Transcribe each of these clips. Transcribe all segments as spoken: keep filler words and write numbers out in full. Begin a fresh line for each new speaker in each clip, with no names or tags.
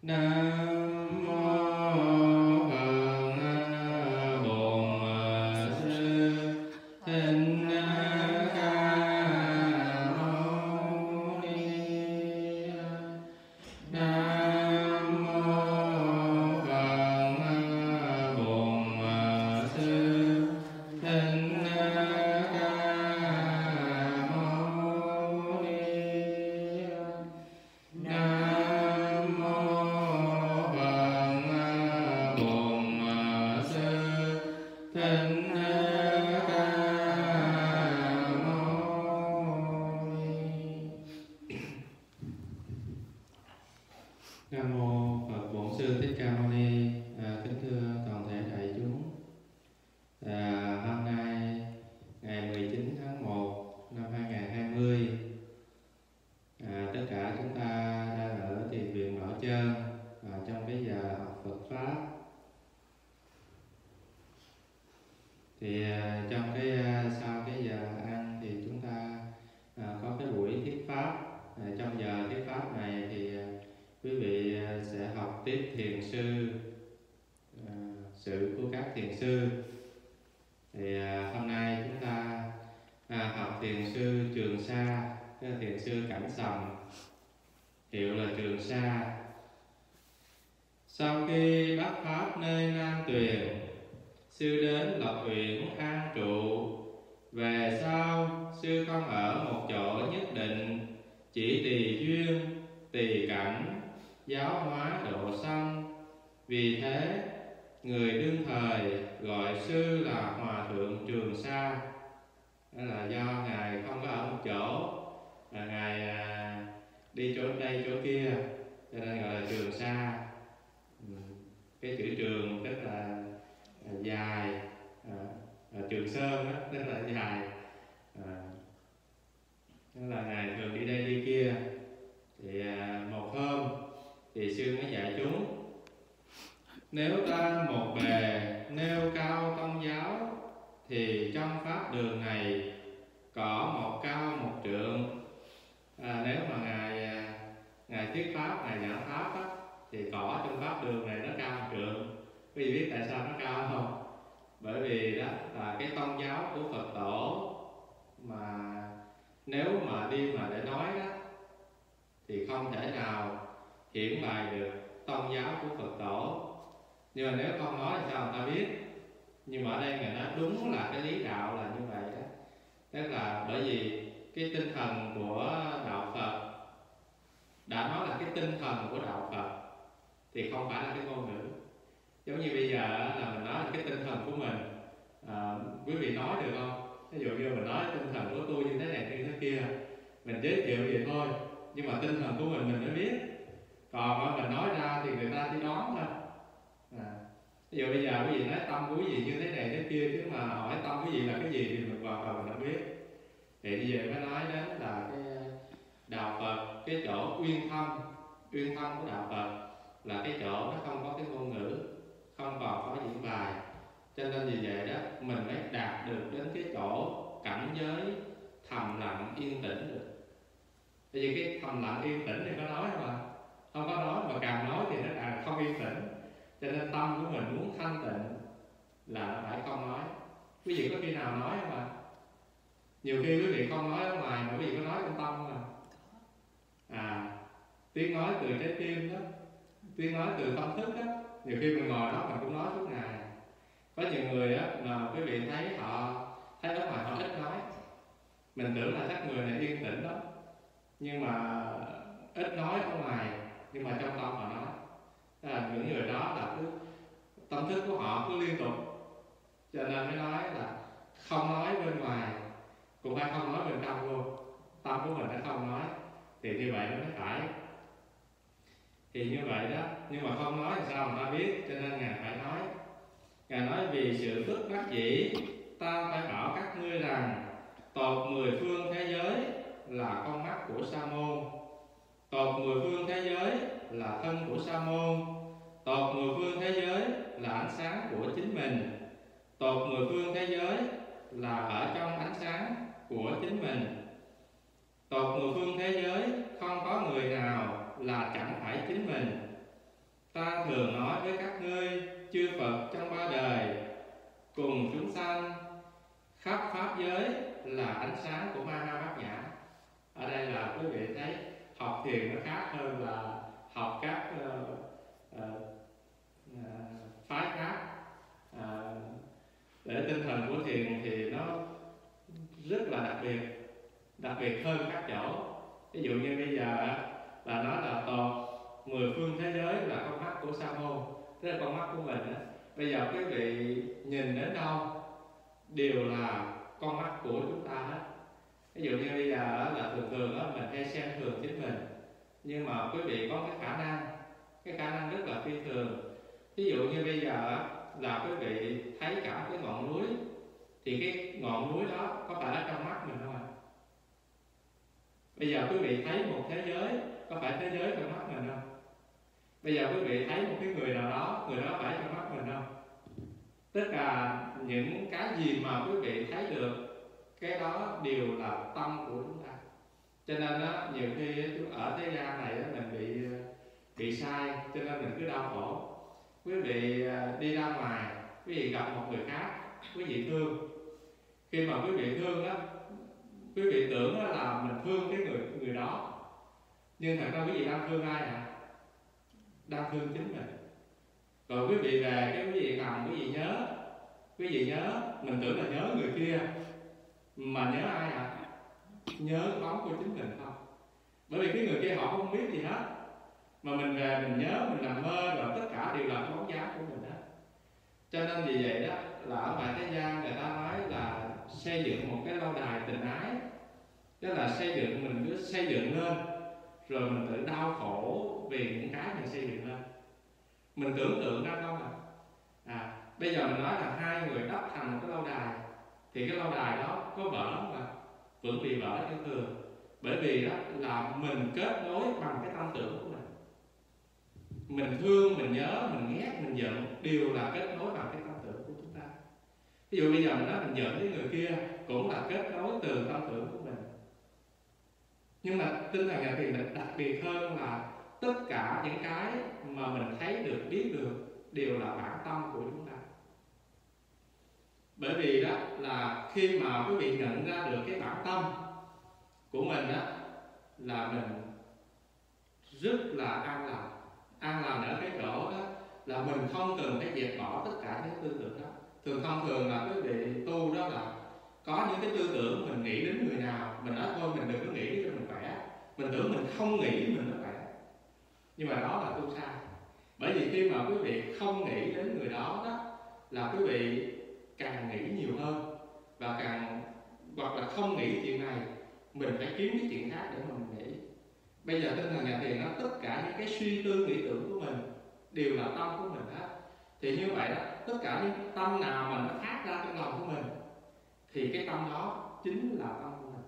Nam mô Phật Bổn Sư Thích Ca Mâu Ni. Nam mô Phật Bổn Sư Thích Ca Mâu Ni. Nam mô Phật Bổn Sư Thích Ca Mâu Ni. Nam mô Phật Bổn Sư Thích Ca Mâu Ni. À, kính thưa toàn thể đại chúng, à, hôm nay ngày mười chín tháng một năm hai nghìn không trăm hai mươi, à, tất cả chúng ta đang ở thiền viện Bảo Trơn, à, trong cái giờ học Phật pháp. Thì à, trong cái à, sau cái giờ ăn thì chúng ta à, có cái buổi thuyết pháp. À, trong giờ thuyết pháp này thì à, quý vị à, sẽ học tiếp thiền sư, à, sự của các thiền sư. Thì à, hôm nay chúng ta à, học thiền sư Trường Sa, cái thiền sư Cảnh Sầm, hiệu là Trường Sa. Sau khi bắt pháp nơi Nam Tuyền, sư đến Lộc Uyển an trụ. Về sau, sư không ở một chỗ nhất định, chỉ tùy duyên, tùy cảnh, giáo hóa độ sanh. Vì thế, người đương thời gọi sư là Hòa Thượng Trường Sa. Đó là do Ngài không có ở một chỗ, là Ngài à, đi chỗ đây chỗ kia, cho nên gọi là Trường Sa. Cái chữ trường rất là, là dài, à, à, Trường Sơn đó, rất là dài. À, đó là Ngài thường đi đây đi kia. Thì à, một hôm thì sư mới dạy chúng: nếu ta một bề nêu cao tông giáo, thì trong pháp đường này có một cao một trượng. À, nếu mà ngài ngài thuyết pháp, ngài giảng pháp á, thì cỏ trong pháp đường này nó cao một trượng. Quý vị biết tại sao nó cao không? Bởi vì đó là cái tông giáo của Phật tổ, mà nếu mà đi mà để nói đó thì không thể nào hiển bày được tông giáo của Phật tổ. Nhưng mà nếu không nói thì sao người ta biết? Nhưng mà ở đây người nói đúng là cái lý đạo là như vậy đó. Tức là bởi vì cái tinh thần của đạo Phật đã nói là cái tinh thần của đạo Phật, thì không phải là cái ngôn ngữ. Giống như bây giờ là mình nói là cái tinh thần của mình, à, quý vị nói được không? Ví dụ như mình nói tinh thần của tôi như thế này như thế kia, mình giới thiệu vậy thôi, nhưng mà tinh thần của mình mình mới biết. Còn mình nói ra thì người ta chỉ đoán thôi. À, ví dụ bây giờ quý vị nói tâm của quý vị như thế này thế kia, chứ mà hỏi tâm quý vị là cái gì thì mình hoàn toàn mình không biết. Thì bây giờ mới nói đến là cái đạo Phật, cái chỗ uyên thâm, uyên thâm của đạo Phật là cái chỗ nó không có cái ngôn ngữ, không còn có diễn bài. Cho nên vì vậy đó mình mới đạt được đến cái chỗ cảnh giới thầm lặng yên tĩnh được. Bởi vì cái thầm lặng yên tĩnh thì có nói mà không có nói, mà càng nói thì nó càng không yên tĩnh. Cho nên tâm của mình muốn thanh tịnh là nó phải không nói. Quý vị có khi nào nói không ạ? Nhiều khi quý vị không nói ở ngoài mà quý vị có nói trong tâm mà. À, tiếng nói từ trái tim đó, tiếng nói từ tâm thức đó. Nhiều khi mình ngồi đó mình cũng nói suốt ngày. Có nhiều người á mà quý vị thấy họ thấy ở ngoài họ ít nói, mình tưởng là chắc người này yên tĩnh đó, nhưng mà ít nói ở ngoài, nhưng mà trong tâm họ nói. Đó là những người đó là cứ tâm thức của họ cứ liên tục, cho nên mới nói là không nói bên ngoài cũng phải không nói bên trong luôn. Tâm của mình đã không nói thì như vậy nó mới phải. Thì như vậy đó, nhưng mà không nói thì sao mà ta biết? Cho nên Ngài phải nói. Ngài nói vì sự bất đắc dĩ, ta phải bảo các ngươi rằng tột mười phương thế giới là con mắt của Sa môn, tột mười phương thế giới là thân của Sa môn, tột mười phương thế giới là ánh sáng của chính mình, tột mười phương thế giới là ở trong ánh sáng của chính mình, tột mười phương thế giới không có người nào là chẳng phải chính mình. Ta thường nói với các ngươi, chư Phật trong ba đời cùng chúng sanh khắp pháp giới là ánh sáng của Ma Ha Bát Nhã. Ở đây là quý vị thấy học thiền nó khác hơn là học các uh, uh, uh, phái khác. Uh, để tinh thần của thiền thì nó rất là đặc biệt, đặc biệt hơn các chỗ. Ví dụ như bây giờ là nói là toàn mười phương thế giới là con mắt của Sa môn, tức là con mắt của mình đó. Bây giờ quý vị nhìn đến đâu đều là con mắt của chúng ta hết. Ví dụ như bây giờ là thường thường đó, mình hay xem thường chính mình, nhưng mà quý vị có cái khả năng, cái khả năng rất là phi thường. Ví dụ như bây giờ là quý vị thấy cả cái ngọn núi, thì cái ngọn núi đó có phải ở trong mắt mình không ạ? Bây giờ quý vị thấy một thế giới, có phải thế giới trong mắt mình không? Bây giờ quý vị thấy một cái người nào đó, người đó phải trong mắt mình không? Tất cả những cái gì mà quý vị thấy được, cái đó đều là tâm của chúng ta. Cho nên đó, nhiều khi ở thế gian này mình bị bị sai, cho nên mình cứ đau khổ. Quý vị đi ra ngoài, quý vị gặp một người khác, quý vị thương. Khi mà quý vị thương đó, quý vị tưởng là mình thương cái người người đó, nhưng thật ra quý vị đang thương ai ạ? Đang thương chính mình. Rồi quý vị về cái quý vị nằm, quý vị nhớ, quý vị nhớ, mình tưởng là nhớ người kia, mà nhớ ai ạ? Nhớ bóng của chính mình không? Bởi vì cái người kia họ không biết gì hết, mà mình về mình nhớ, mình nằm mơ, rồi tất cả đều là cái bóng dáng của mình đó. Cho nên vì vậy đó, là ở ngoài thế gian người ta nói là xây dựng một cái lâu đài tình ái, tức là xây dựng, mình cứ xây dựng lên, rồi mình tự đau khổ vì những cái mình xây dựng lên. Mình tưởng tượng ra không ạ? À, bây giờ mình nói là hai người đắp thành một cái lâu đài, thì cái lâu đài đó có vỡ mà vẫn bị vỡ như thường. Bởi vì đó là mình kết nối bằng cái tâm tưởng của mình. Mình thương, mình nhớ, mình ghét, mình giận đều là kết nối bằng cái tâm tưởng của chúng ta. Ví dụ bây giờ mình nói mình giận với người kia cũng là kết nối từ tâm tưởng của mình. Nhưng mà tinh thần nhà thiền là đặc biệt hơn là tất cả những cái mà mình thấy được, biết được đều là bản tâm của chúng ta. Bởi vì đó là khi mà quý vị nhận ra được cái bản tâm của mình đó, là mình rất là an lòng. An lòng ở cái chỗ đó là mình không cần phải dẹp bỏ tất cả những tư tưởng đó. Thường thông thường là quý vị tu đó là có những cái tư tưởng mình nghĩ đến người nào, mình nói thôi mình đừng có nghĩ cho mình khỏe, mình tưởng mình không nghĩ mình nó khỏe. Nhưng mà đó là tu sai. Bởi vì khi mà quý vị không nghĩ đến người đó đó, là quý vị càng nghĩ nhiều hơn, và càng hoặc là không nghĩ chuyện này, mình phải kiếm cái chuyện khác để mà mình nghĩ. Bây giờ tinh thần nhà thiền nó tất cả những cái suy tư nghĩ tưởng của mình đều là tâm của mình hết. Thì như vậy đó, tất cả những tâm nào mà nó phát ra trong lòng của mình thì cái tâm đó chính là tâm của mình.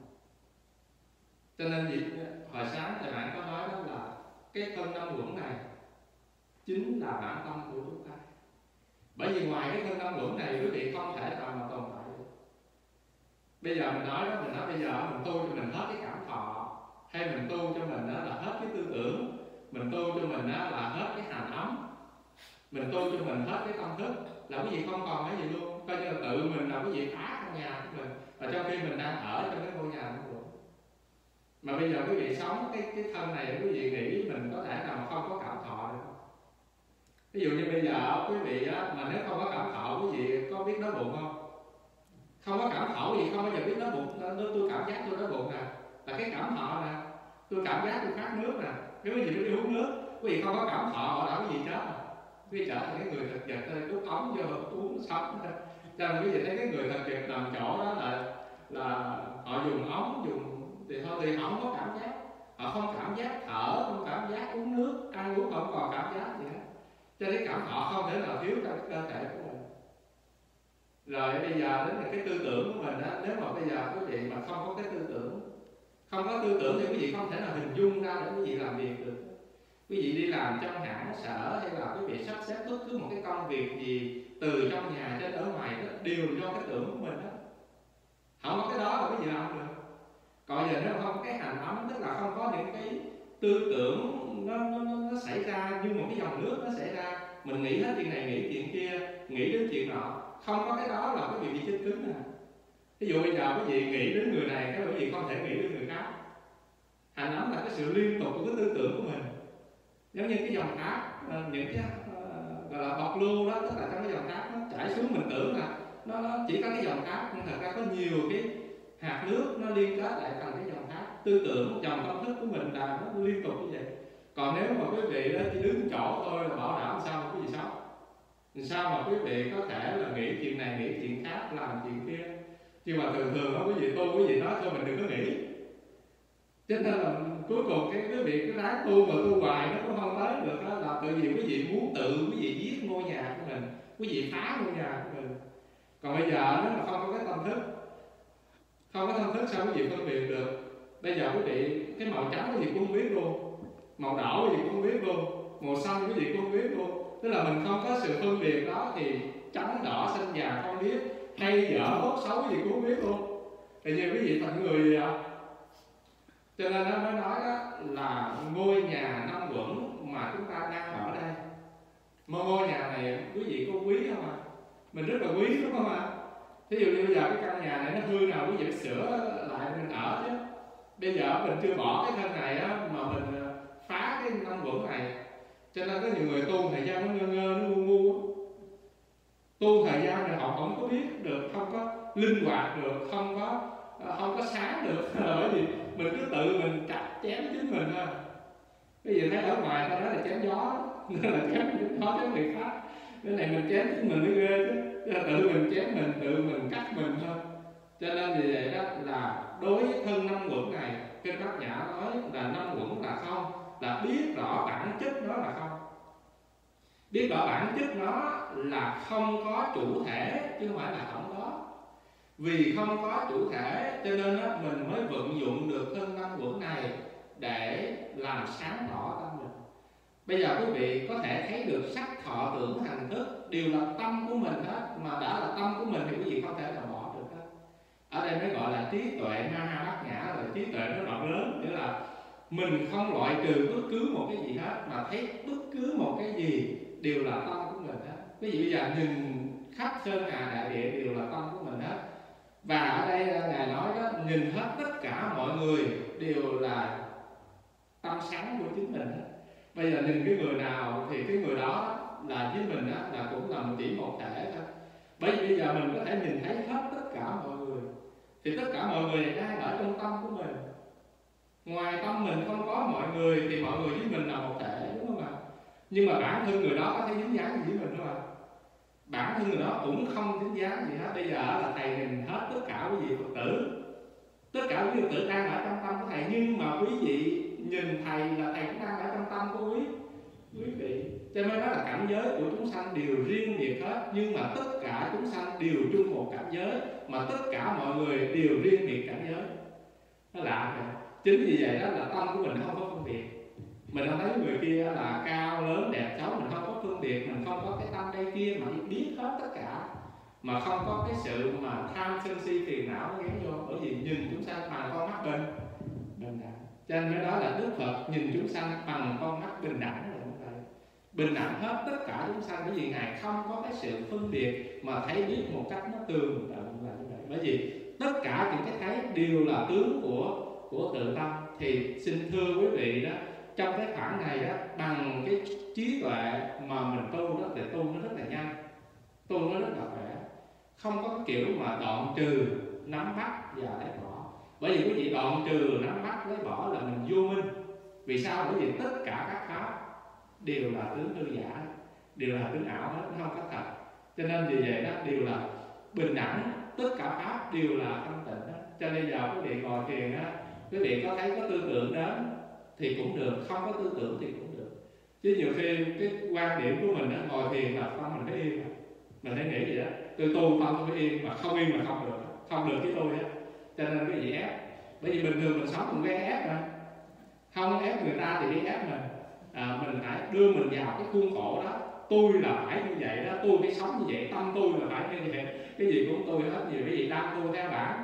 Cho nên gì hồi sáng thầy bạn có nói đó là cái thân năm uẩn này chính là bản tâm của chúng ta. Bởi vì ngoài cái thân năm uẩn này quý vị không thể nào mà tồn tại được. Bây giờ mình nói đó, mình nói bây giờ mình tu cho mình hết cái cảm thọ, hay mình tu cho mình đó là hết cái tư tưởng, mình tu cho mình đó là hết cái hành ấm, mình tu cho mình hết cái tâm thức, là quý vị không còn cái gì luôn. Coi như là tự mình là quý vị phá căn nhà của mình, và trong khi mình đang ở trong cái ngôi nhà của mình. Mà bây giờ quý vị sống cái cái thân này, quý vị nghĩ mình có thể nào mà không có cảm thọ được không? Ví dụ như bây giờ quý vị á, mà nếu không có cảm thọ, quý vị có biết đói bụng không? Không có cảm thọ, quý vị không bao giờ biết đói bụng. Tôi cảm giác tôi đói bụng nè, là cái cảm thọ nè. Tôi cảm giác tôi khát nước nè, cái quý vị đi uống nước, quý vị không có cảm thọ, họ đã quý vị chết rồi. Quý vị trở thành cái người thực vật thôi, đút ống vô uống sống thôi. Cho nên quý vị thấy cái người thực vật nằm chỗ đó là là họ dùng ống, dùng thì thôi thì họ không có cảm giác, họ không cảm giác thở, không cảm giác uống nước, ăn uống không còn cảm giác gì hết. Cho nên cảm thọ không thể nào thiếu trong cái cơ thể của mình. Rồi bây giờ đến là cái tư tưởng của mình đó, nếu mà bây giờ quý vị mà không có cái tư tưởng, không có tư tưởng thì quý vị không thể nào hình dung ra để quý vị làm việc được. Quý vị đi làm trong hãng sở, hay là quý vị sắp xếp bất cứ một cái công việc gì từ trong nhà đến ở ngoài đó đều do cái tưởng của mình đó. Không có cái đó là quý vị làm được. Còn giờ nếu mà không có cái hành ấm, tức là không có những cái tư tưởng nó, nó, nó, nó xảy ra ra như một cái dòng nước nó xảy ra, mình nghĩ hết chuyện này nghĩ chuyện kia, nghĩ đến chuyện nọ, không có cái đó là quý vị bị chết cứng nè. Ví dụ bây giờ quý vị nghĩ đến người này, cái quý vị không thể nghĩ đến người khác. Hành ấm là cái sự liên tục của cái tư tưởng của mình, giống như cái dòng thác, những cái uh, gọi là bọt lưu đó, tức là trong cái dòng thác nó chảy xuống, mình tưởng là nó, nó chỉ có cái dòng thác, nhưng thật ra có nhiều cái hạt nước nó liên kết lại thành cái dòng thác. Tư tưởng, dòng tâm thức của mình là nó liên tục như vậy. Còn nếu mà quý vị đó chỉ đứng chỗ thôi là bảo đảm sao mà quý vị sống, sao mà quý vị có thể là nghĩ chuyện này nghĩ chuyện khác, làm chuyện kia. Nhưng mà thường thường đó quý vị tu, quý vị nói thôi mình đừng có nghĩ. Cho nên là cuối cùng cái quý vị cứ ráng tu mà tu hoài nó cũng không tới được đó, là tự vì quý vị muốn tự quý vị giết ngôi nhà của mình, quý vị phá ngôi nhà của mình. Còn bây giờ nếu mà không có cái tâm thức, không có tâm thức sao quý vị phân biệt được? Bây giờ quý vị cái màu trắng quý vị cũng không biết luôn, màu đỏ quý vị cũng không biết luôn, màu xanh quý vị cũng không biết luôn. Tức là mình không có sự phân biệt đó thì trắng đỏ xanh vàng không biết, hay dở tốt xấu gì cũng không biết luôn. Thì như quý vị thành người gì ạ? Cho nên nó mới nói đó là ngôi nhà năm quẩn mà chúng ta đang ở đây. Mà ngôi nhà này quý vị có quý không ạ? À? Mình rất là quý đúng không ạ? À? Thí dụ như bây giờ cái căn nhà này nó hư nào quý vị phải sửa lại mình ở chứ. Bây giờ mình chưa bỏ cái thân này á, mà mình phá cái năm quẩn này. Cho nên có nhiều người tu thời gian nó ngơ ngơ, nó ngu ngu. Tu thời gian này họ không có biết được, không có linh hoạt được, không có không có sáng được. Bởi vì mình cứ tự mình chặt chém chính mình thôi. Cái gì thấy ở ngoài ta nói là chém gió, nên là chém gió chém người khác. Cái này mình chém chính mình mới ghê chứ. Tự mình chém mình, tự mình cắt mình thôi. Cho nên vì vậy đó là đối với thân năm quẩn này, Kinh Bát Nhã nói là năm quẩn là không, là biết rõ bản chất nó là không. Biết rõ bản chất nó là không có chủ thể chứ không phải là không có. Vì không có chủ thể cho nên đó, mình mới vận dụng được thân năm quẩn này để làm sáng tỏ tâm mình. Bây giờ quý vị có thể thấy được sắc thọ tưởng hành thức đều là tâm của mình hết, mà đã là tâm của mình thì quý vị không thể nào bỏ được hết. Ở đây mới gọi là trí tuệ ma ha bát nhã, là trí tuệ nó rộng lớn, nghĩa là mình không loại trừ bất cứ một cái gì hết, mà thấy bất cứ một cái gì đều là tâm của mình hết. Quý vị bây giờ nhìn khắp sơn hà đại địa đều là tâm của mình hết. Và ở đây Ngài nói đó, nhìn hết tất cả mọi người đều là tâm sáng của chính mình hết. Bây giờ nhìn cái người nào thì cái người đó là chính mình đó, là cũng là một chỉ một thể thôi. Bởi vì bây giờ mình có thể nhìn thấy hết tất cả mọi người, thì tất cả mọi người đang ở trong tâm của mình. Ngoài tâm mình không có mọi người thì mọi người với mình là một thể, đúng không ạ? Nhưng mà bản thân người đó có thể dính dáng gì với mình không ạ? Bản thân người đó cũng không dính dáng gì hết. Bây giờ là thầy nhìn hết tất cả quý vị Phật tử, tất cả quý vị Phật tử đang ở trong tâm của thầy, nhưng mà quý vị nhìn thầy là thầy cũng đang ở trong tâm của quý quý vị. Cho nên đó là cảnh giới của chúng sanh đều riêng biệt hết, nhưng mà tất cả chúng sanh đều chung một cảnh giới, mà tất cả mọi người đều riêng biệt cảnh giới. Nó lạ rồi. Chính vì vậy đó là tâm của mình không có phân biệt. Mình không thấy người kia là cao lớn đẹp xấu, mình không có phân biệt, mình không có cái tâm đây kia mà biết hết tất cả, mà không có cái sự mà tham sân si phiền não nó ghé vô. Bởi vì nhìn chúng sanh bằng con mắt bình bình đẳng. Cho nên cái đó là Đức Phật nhìn chúng sanh bằng con mắt bình đẳng là như vậy. Bình đẳng hết tất cả chúng sanh, bởi vì Ngài không có cái sự phân biệt mà thấy biết một cách nó tường tận là như vậy. Bởi vì tất cả những cái thấy đều là tướng của của tự tâm. Thì xin thưa quý vị đó, trong cái khoảng này đó, bằng cái trí tuệ mà mình tu đó thì tu nó rất là nhanh, tu nó rất là khỏe, không có cái kiểu mà đoạn trừ, nắm bắt và lấy bỏ. Bởi vì quý vị đoạn trừ, nắm bắt, lấy bỏ là mình vô minh. Vì sao? Bởi vì tất cả các pháp đều là tướng hư giả, đều là tướng ảo hết, không có thật. Cho nên vì vậy đó đều là bình đẳng, tất cả pháp đều là thanh tịnh hết. Cho nên giờ quý vị ngồi thiền á, quý vị có thấy có tư tưởng đến thì cũng được, không có tư tưởng thì cũng được. Chứ nhiều khi cái quan điểm của mình á, ngồi thiền là tâm mình phải yên, mình phải nghĩ gì đó, tôi tu tâm tôi phải yên, mà không yên là không được, không được với tôi á. Cho nên cái gì ép, bởi vì bình thường mình sống mình quen ép mà, không ép người ta thì đi ép mình. À, mình phải đưa mình vào cái khuôn khổ đó, tôi là phải như vậy đó, tôi phải sống như vậy, tâm tôi là phải như vậy, cái gì cũng tôi hết, nhiều cái gì đang tu theo bản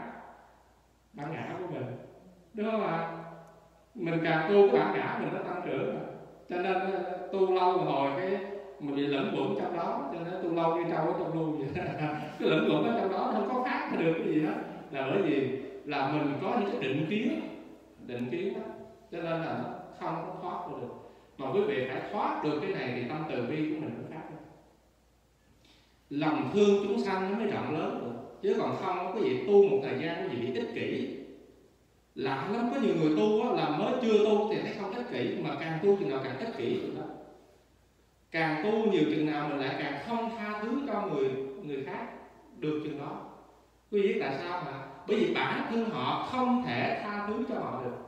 bản ngã của mình, đúng không ạ? Mình càng tu cái bản ngã mình nó tăng trưởng, cho nên tu lâu một hồi cái mình bị lẫn quẩn trong đó, cho nên tu lâu như trâu ở trong lu vậy. Cái lẫn quẩn ở trong đó không có phát ra được cái gì hết, là bởi vì là mình có những cái định kiến, định kiến đó, cho nên là nó không có thoát được. Mà quý vị phải thoát được cái này thì tâm từ bi của mình mới phát ra. Lòng thương chúng sanh nó mới rộng lớn được, chứ còn không có gì tu một thời gian có gì bị ích kỷ. Lạ lắm, có nhiều người tu á, là mới chưa tu thì thấy không ích kỷ, mà càng tu chừng nào càng ích kỷ chừng đó. Càng tu nhiều chừng nào mình lại càng không tha thứ cho người người khác được chừng đó. Quý vị biết tại sao mà? Bởi vì bản thân họ không thể tha thứ cho họ được.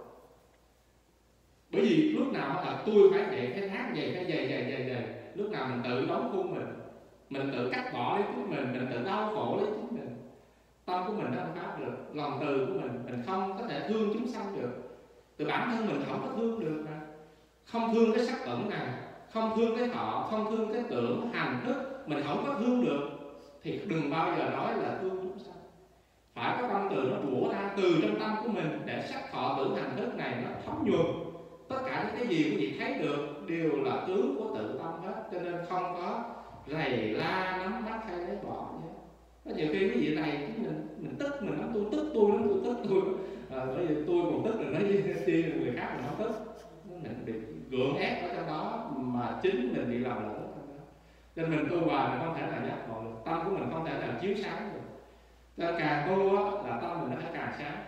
Bởi vì lúc nào là tôi phải vậy, phải hát vậy, phải dày dày dày dày. Lúc nào mình tự đóng khuôn mình, mình tự cắt bỏ lấy chính mình, mình tự đau khổ lấy chính mình. Tâm của mình nó không phát được, lòng từ của mình, mình không có thể thương chúng sanh được. Từ bản thân mình không có thương được mà. Không thương cái sắc tẩn này, không thương cái thọ, không thương cái tưởng, hành thức, mình không có thương được thì đừng bao giờ nói là thương chúng sanh. Phải có tâm từ nó đũa ra từ trong tâm của mình để sắc thọ tưởng hành thức này nó thấm nhuần. Tất cả những cái gì quý vị thấy được đều là tướng của tự tâm hết, cho nên không có rầy la nắm bắt hay lấy bỏ nhé. Có nhiều khi cái gì này mình mình tức, mình nói tôi tức tôi lắm, tôi tức tôi à, bởi vì tôi còn tức rồi nói với chi người khác mình không tức, mình bị gượng ép ở trong đó mà chính mình bị làm lỗi trong đó. Cho nên mình tu hoài mình không thể nào giác ngộ được, tâm của mình không thể nào chiếu sáng được. Cho nên càng tu á, là tâm mình nó phải càng sáng,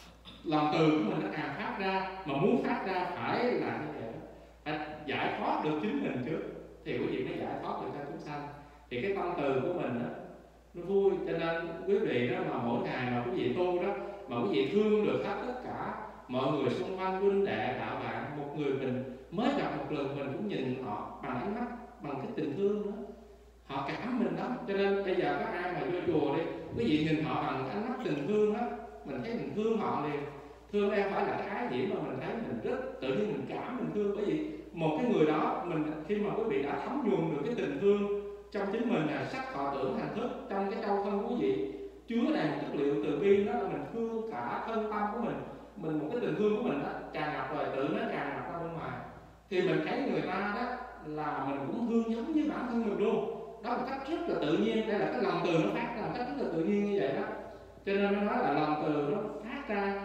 lòng từ của mình nó càng phát ra, mà muốn phát ra phải là như vậy, phải giải thoát được chính mình trước thì quý vị mới giải thoát được cho chúng sanh. Thì cái tâm từ của mình đó, nó vui, cho nên quý vị đó mà mỗi ngày mà quý vị tu đó, mà quý vị thương được hết tất cả mọi người xung quanh, huynh đệ đạo bạn, một người mình mới gặp một lần mình cũng nhìn họ bằng ánh mắt, bằng cái tình thương đó, họ cảm mình đó. Cho nên bây giờ có ai mà vô chùa đi, quý vị nhìn họ bằng ánh mắt tình thương đó, mình thấy mình thương họ liền. Thương đây không phải là cái ái nhiễm, mà mình thấy mình rất tự nhiên mình cảm mình thương. Bởi vì một cái người đó mình khi mà quý vị đã thấm nhuần được cái tình thương trong chính mình là sắc thọ tưởng hành thức, trong cái châu thân của quý vị chứa đầy một chất liệu từ bi, đó là mình thương cả thân tâm của mình. Mình một cái tình thương của mình đó tràn ngập rồi, tự nó tràn ngập ra bên ngoài, thì mình thấy người ta đó là mình cũng thương giống như bản thân mình luôn. Đó là một cách rất là tự nhiên, đây là cái lòng từ nó phát ra một cách rất là tự nhiên như vậy đó. Cho nên nó nói là lòng từ nó phát ra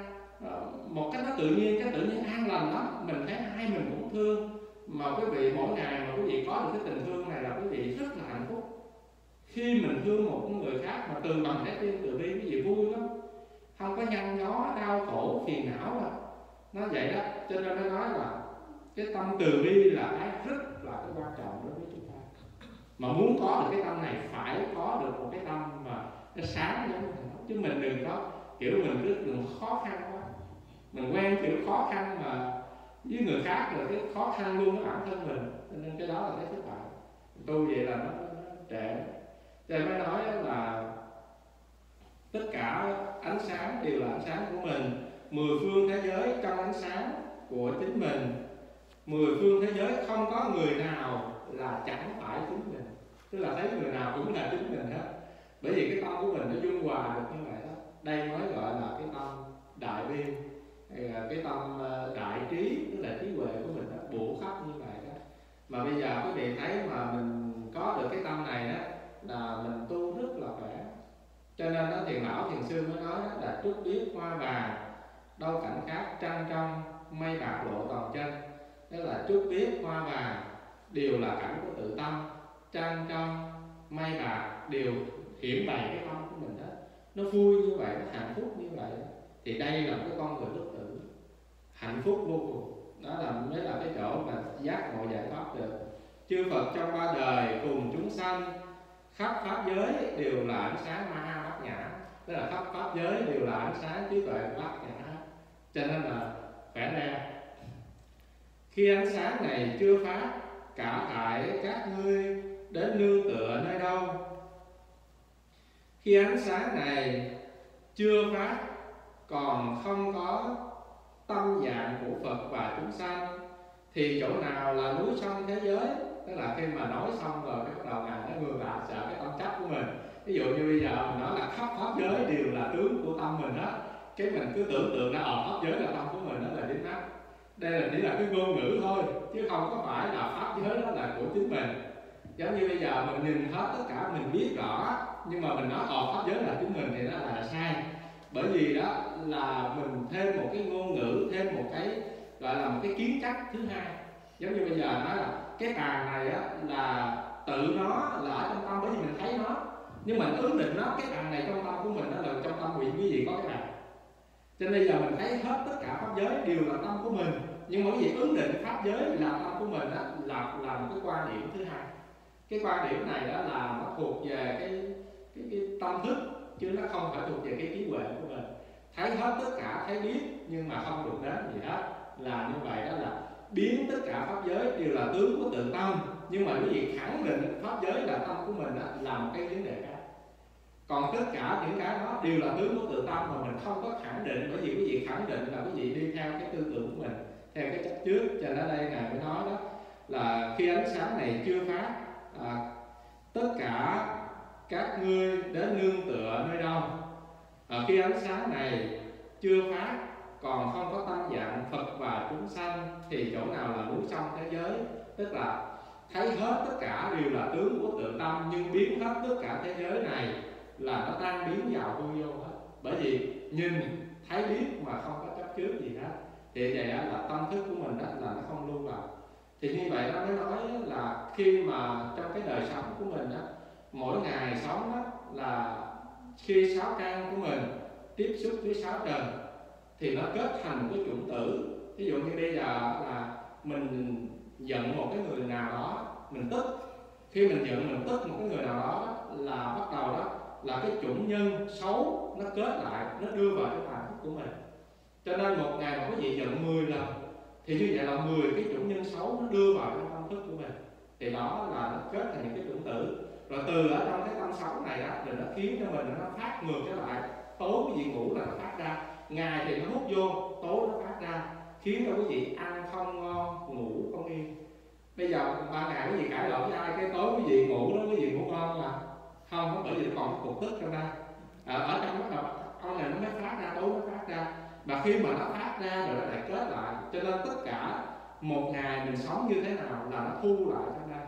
một cách nó tự nhiên, cái tự nhiên an lành đó, mình thấy ai mình cũng thương. Mà quý vị mỗi ngày mà quý vị có được cái tình thương này là quý vị rất là hạnh phúc. Khi mình thương một người khác mà từ bằng trái tim từ bi, quý vị vui lắm, không có nhăn nhó đau khổ phiền não đâu. Nó vậy đó. Cho nên nó nói là cái tâm từ bi là cái rất là cái quan trọng đối với chúng ta. Mà muốn có được cái tâm này phải có được một cái tâm mà nó sáng giống như thế, chứ mình đừng có kiểu mình rất đừng khó khăn quá. Mình quen kiểu khó khăn mà với người khác rồi cái khó khăn luôn với bản thân mình, cho nên cái đó là cái thất bại. Tu vậy là nó, nó trễ. Cho nên mới nói là tất cả ánh sáng đều là ánh sáng của mình. Mười phương thế giới trong ánh sáng của chính mình. Mười phương thế giới không có người nào là chẳng phải chính mình, tức là thấy người nào cũng là chính mình hết. Bởi vì cái tâm của mình nó dung hòa được như vậy đó. Đây mới gọi là cái tâm đại bi, hay là cái tâm đại trí, tức là trí huệ của mình nó bổ khắp như vậy đó. Mà bây giờ quý vị thấy mà mình có được cái tâm này đó là mình tu rất là khỏe. Cho nên đó Thiền Lão Thiền Sư mới nói là trúc biếc hoa vàng, đâu cảnh khác trăng trong, mây bạc lộ toàn chân. Tức là trúc biếc hoa vàng đều là cảnh của tự tâm, trăng trong, mây bạc đều hiển bày cái tâm của mình đó. Nó vui như vậy, nó hạnh phúc như vậy. Thì đây là cái con người bất tử, hạnh phúc vô cùng. Đó là mới là cái chỗ mà giác ngộ giải thoát được. Chư Phật trong ba đời cùng chúng sanh, khắp pháp giới đều là ánh sáng ma ha bát nhã. Tức là khắp pháp giới đều là ánh sáng trí tuệ bát nhã. Cho nên là khỏe ra. Khi ánh sáng này chưa phát, cả thảy các ngươi đến nương tựa nơi đâu? Khi ánh sáng này chưa phát, còn không có tâm dạng của Phật và chúng sanh, thì chỗ nào là núi sông thế giới? Tức là khi mà nói xong rồi cái bắt đầu ngài nó ngược lại sợ cái tâm chấp của mình. Ví dụ như bây giờ mình nói là khắp pháp giới đều là tướng của tâm mình đó, cái mình cứ tưởng tượng ra ở pháp giới là tâm của mình, đó là đích mắt.
Đây là chỉ là cái ngôn ngữ thôi, chứ không có phải là pháp giới đó là của chính mình. Giống như bây giờ mình nhìn hết tất cả, mình biết rõ, nhưng mà mình nói ờ pháp giới là chính mình thì đó là sai. Bởi vì đó là mình thêm một cái ngôn ngữ, thêm một cái gọi là một cái kiến trắc thứ hai. Giống như bây giờ nói là cái bàn này á, là tự nó là ở trong tâm, bởi vì mình thấy nó, nhưng mình ước định nó, cái bàn này trong tâm của mình đó là trong tâm quý vị có cái bàn. Cho nên bây giờ mình thấy hết tất cả pháp giới đều là tâm của mình, nhưng mà quý vị ứng định pháp giới là tâm của mình đó là là một cái quan điểm thứ hai. Cái quan điểm này đó là nó thuộc về cái cái, cái tâm thức, chứ nó không phải thuộc về cái trí huệ của mình. Thấy hết tất cả, thấy biết nhưng mà không được đến gì hết, là như vậy. Đó là biến tất cả pháp giới đều là tướng của tự tâm, nhưng mà quý vị khẳng định pháp giới là tâm của mình đó là một cái vấn đề khác. Còn tất cả những cái đó đều là tướng của tự tâm mà mình không có khẳng định, bởi vì quý vị khẳng định là quý vị đi theo cái tư tưởng của mình, theo cái chấp trước. Cho nên ở đây ngài mới nói đó là khi ánh sáng này chưa phát, à, tất cả các ngươi đến nương tựa nơi đâu. À, khi ánh sáng này chưa phát, còn không có tâm dạng Phật và chúng sanh, thì chỗ nào là núi sông thế giới. Tức là thấy hết tất cả đều là tướng của tự tâm, nhưng biến hết tất cả thế giới này là nó tan biến vào hư vô hết. Bởi vì nhìn thấy biết mà không có chấp trước gì hết, thì vậy đó là tâm thức của mình đó là nó không lưu vào. Thì như vậy nó mới nói là khi mà trong cái đời sống của mình đó, mỗi ngày sống đó là khi sáu căn của mình tiếp xúc với sáu trần thì nó kết thành một cái chủng tử. Ví dụ như bây giờ là mình giận một cái người nào đó, mình tức. Khi mình giận mình tức một cái người nào đó là bắt đầu đó là cái chủng nhân xấu nó kết lại, nó đưa vào cái tàn thức của mình. Cho nên một ngày mà quý vị giận mười lần thì như vậy là mười cái chủng nhân xấu nó đưa vào trong tâm thức của mình, thì đó là nó kết thành những cái chủng tử. Rồi từ ở trong cái tâm xấu này đó, thì nó khiến cho mình nó phát ngược trở lại. Tối quý vị ngủ là nó phát ra, ngày thì nó hút vô, tối nó phát ra, khiến cho quý vị ăn không ngon, ngủ không yên. Bây giờ ban ngày quý vị cãi lộn với ai, cái tối quý vị ngủ đó quý vị ngủ ngon mà không, bởi vì nó còn cục tức trong đây. À, ở trong bắt đầu con này nó mới phát ra, tối nó phát ra, và khi mà nó phát ra rồi nó lại kết lại. Cho nên tất cả một ngày mình sống như thế nào là nó thu lại trong đây,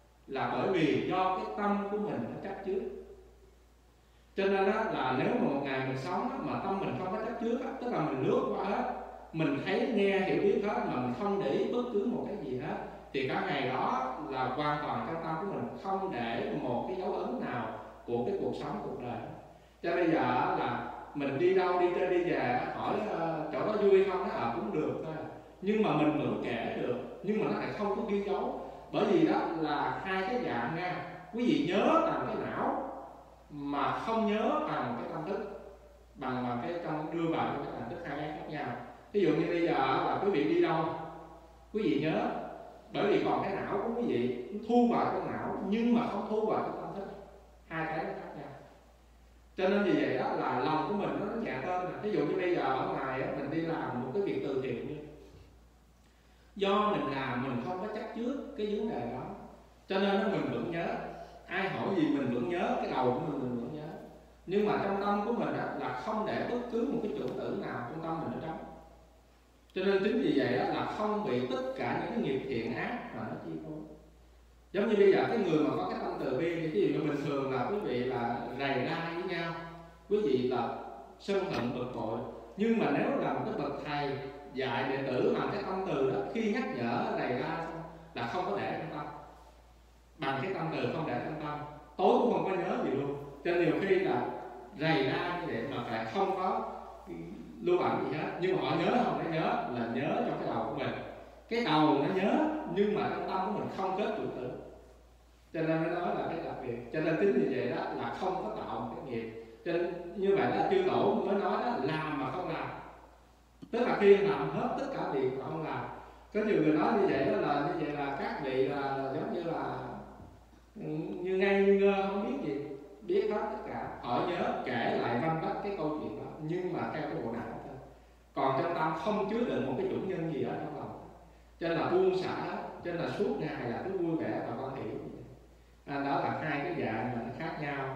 là bởi vì do cái tâm của mình nó chấp trước. Cho nên đó là nếu mà một ngày mình sống đó, mà tâm mình không có chấp trước đó, tức là mình lướt qua hết, mình thấy nghe hiểu biết hết mà mình không để ý bất cứ một cái gì hết, thì cả ngày đó là hoàn toàn trong tâm của mình không để một cái dấu ấn nào của cái cuộc sống cuộc đời. Cho bây giờ là mình đi đâu, đi chơi đi về, hỏi uh, chỗ đó vui không, nó à cũng được thôi, nhưng mà mình vẫn kể được, nhưng mà nó lại không có ghi dấu. Bởi vì đó là hai cái dạng nha. Quý vị nhớ bằng cái não mà không nhớ bằng cái tâm thức, bằng bằng cái trong đưa vào cái tâm thức, hai cái khác nhau. Ví dụ như bây giờ là quý vị đi đâu, quý vị nhớ, bởi vì còn cái não của quý vị thu vào trong não nhưng mà không thu vào cái tâm thức, hai cái nó khác nhau. Cho nên vì vậy đó là lòng của mình nó nhẹ hơn. Ví dụ như bây giờ ở ngoài mình đi làm một cái việc từ thiện đi, do mình làm mình không có chấp trước cái vấn đề đó, cho nên nó mình vẫn nhớ. Ai hỏi gì mình vẫn nhớ, cái đầu của mình mình vẫn nhớ. Nhưng mà trong tâm của mình đó, là không để bất cứ một cái chủng tử nào trong tâm mình ở đó. Cho nên chính vì vậy đó là không bị tất cả những cái nghiệp thiện ác mà nó chi phối. Giống như bây giờ cái người mà có cái tâm từ bi, ví dụ như bình thường là quý vị là rầy rai với nhau, quý vị là sân hận bực bội, nhưng mà nếu là một cái bậc thầy dạy đệ tử bằng cái tâm từ đó, khi nhắc nhở rầy rai xong là không có để trong tâm, bằng cái tâm từ không để trong tâm, tối cũng không có nhớ gì luôn. Cho nên nhiều khi là rầy rai như vậy mà phải không có lưu ẩn gì hết, nhưng mà họ nhớ không để nhớ là nhớ trong cái đầu của mình. Cái đầu nó nhớ nhưng mà trong tâm của mình không kết chủ tử, cho nên mới nói là cái đặc biệt. Cho nên tính như vậy đó là không có tạo một cái nghiệp. Cho nên như vậy là chư tổ mới nói đó, làm mà không làm, tức là khi làm hết tất cả việc mà không làm. Có nhiều người nói như vậy đó là như vậy là các vị là, là giống như là như ngay như ngơ không biết gì, biết hết tất cả, họ nhớ kể lại văn vách cái câu chuyện đó nhưng mà theo cái bộ não thôi, còn trong tâm không chứa đựng một cái chủ nhân gì ở trong lòng. Cho nên là buông xả hết, cho nên là suốt ngày là cứ vui vẻ và con hiểu. À, đó là hai cái dạng mà nó khác nhau.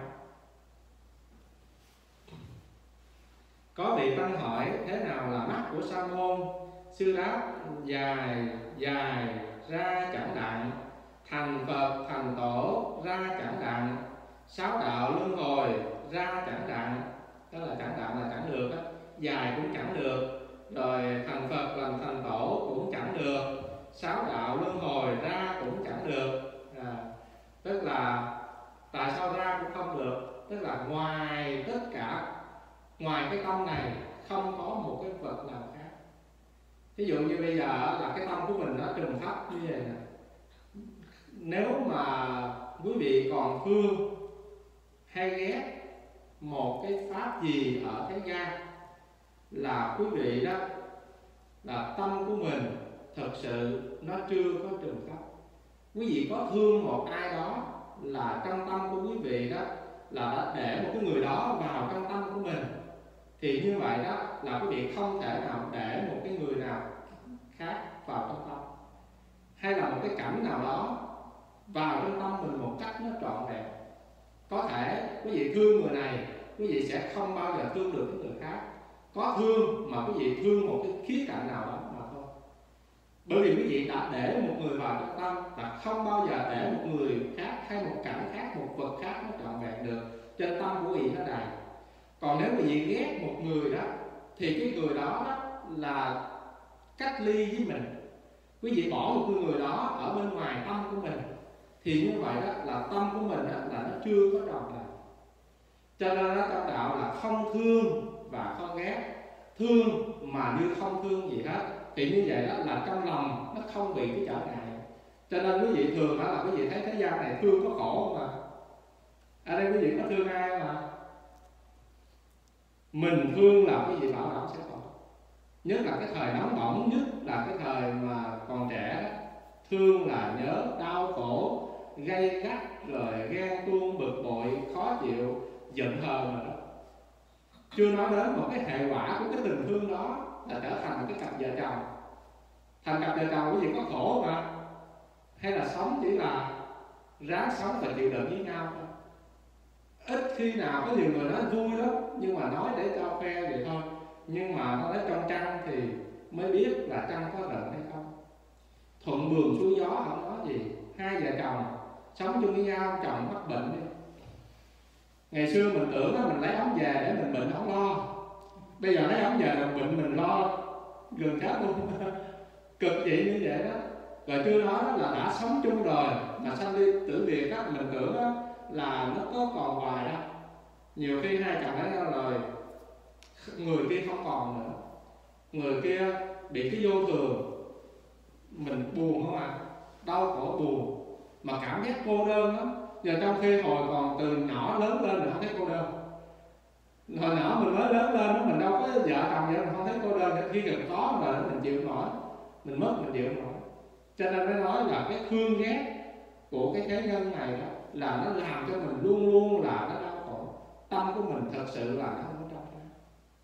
Có vị tăng hỏi thế nào là mắt của Sa môn? Sư đáp: dài dài ra chẳng đặng, thành Phật thành Tổ ra chẳng đặng, sáu đạo luân hồi ra chẳng đặng. Đó là chẳng đặng là chẳng được á, dài cũng chẳng được, rồi thành Phật làm thành Tổ cũng chẳng được, sáu đạo luân hồi ra cũng chẳng được. À, tức là tại sao ra cũng không được? Tức là ngoài tất cả, ngoài cái tâm này không có một cái vật nào khác. Ví dụ như bây giờ là cái tâm của mình nó trùng pháp như vậy nè. Nếu mà quý vị còn thương hay ghét một cái pháp gì ở thế gian, là quý vị đó là tâm của mình thật sự nó chưa có trừng pháp. Quý vị có thương một ai đó là trong tâm của quý vị đó là đã để một cái người đó vào trong tâm của mình, thì như vậy đó là quý vị không thể nào để một cái người nào khác vào trong tâm, hay là một cái cảnh nào đó vào trong tâm mình một cách nó trọn vẹn. Có thể quý vị thương người này, quý vị sẽ không bao giờ thương được cái người khác. Có thương mà quý vị thương một cái khía cạnh nào đó mà thôi. Bởi vì quý vị đã để một người vào trong tâm, và không bao giờ để một người khác hay một cảnh khác, một vật khác nó trọn vẹn được. Trên tâm của quý vị nó đầy. Còn nếu quý vị ghét một người đó, thì cái người đó, đó là cách ly với mình. Quý vị bỏ một người đó ở bên ngoài tâm của mình, thì như vậy đó là tâm của mình đó, là nó chưa có trọn vẹn. Cho nên đó, trong đạo là không thương và không ghét. Thương mà như không thương gì hết, thì như vậy đó là trong lòng nó không bị cái trở ngại. Cho nên quý vị thường đó là quý vị thấy thế gian này thương có khổ mà. Ở đây quý vị có thương ai mà? Mình thương là quý vị bảo đảm sẽ khổ. Nhất là cái thời nóng bỏng nhất, là cái thời mà còn trẻ đó. Thương là nhớ đau khổ, gay gắt, rồi ghen tuông, bực bội, khó chịu, giận hờn rồi đó. Chưa nói đến một cái hệ quả của cái tình thương đó là trở thành một cái cặp vợ chồng. Thành cặp vợ chồng quý vị có khổ mà, hay là sống chỉ là ráng sống và chịu đựng với nhau thôi. Ít khi nào có nhiều người nói vui lắm, nhưng mà nói để cho khoe vậy thôi. Nhưng mà nói trong trăng thì mới biết là trăng có giận hay không. Thuận buồm xuôi gió không nói gì. Hai vợ chồng sống chung với nhau, chồng mắc bệnh đi. Ngày xưa mình tưởng là mình lấy ống về để mình bệnh không lo. Bây giờ lấy ống về là bệnh mình lo gần chết luôn. Cực vậy như vậy đó. Rồi chưa nói là đã sống chung rồi mà sanh ly tử biệt đó, mình tưởng đó là nó có còn hoài đó. Nhiều khi hai chồng lấy nhau rồi, người kia không còn nữa, người kia bị cái vô thường, mình buồn không à, đau khổ buồn, mà cảm giác cô đơn lắm. Giờ trong khi hồi còn từ nhỏ lớn lên mình không thấy cô đơn. Hồi nhỏ mình mới lớn lên đó, mình đâu có vợ chồng vậy, mình không thấy cô đơn. Khi gần có rồi mình chịu nổi, mình mất mình chịu nổi. Cho nên mới nói là cái thương ghét của cái thế nhân này đó là nó làm cho mình luôn luôn là nó đau khổ. Tâm của mình thật sự là nó không có trong sáng.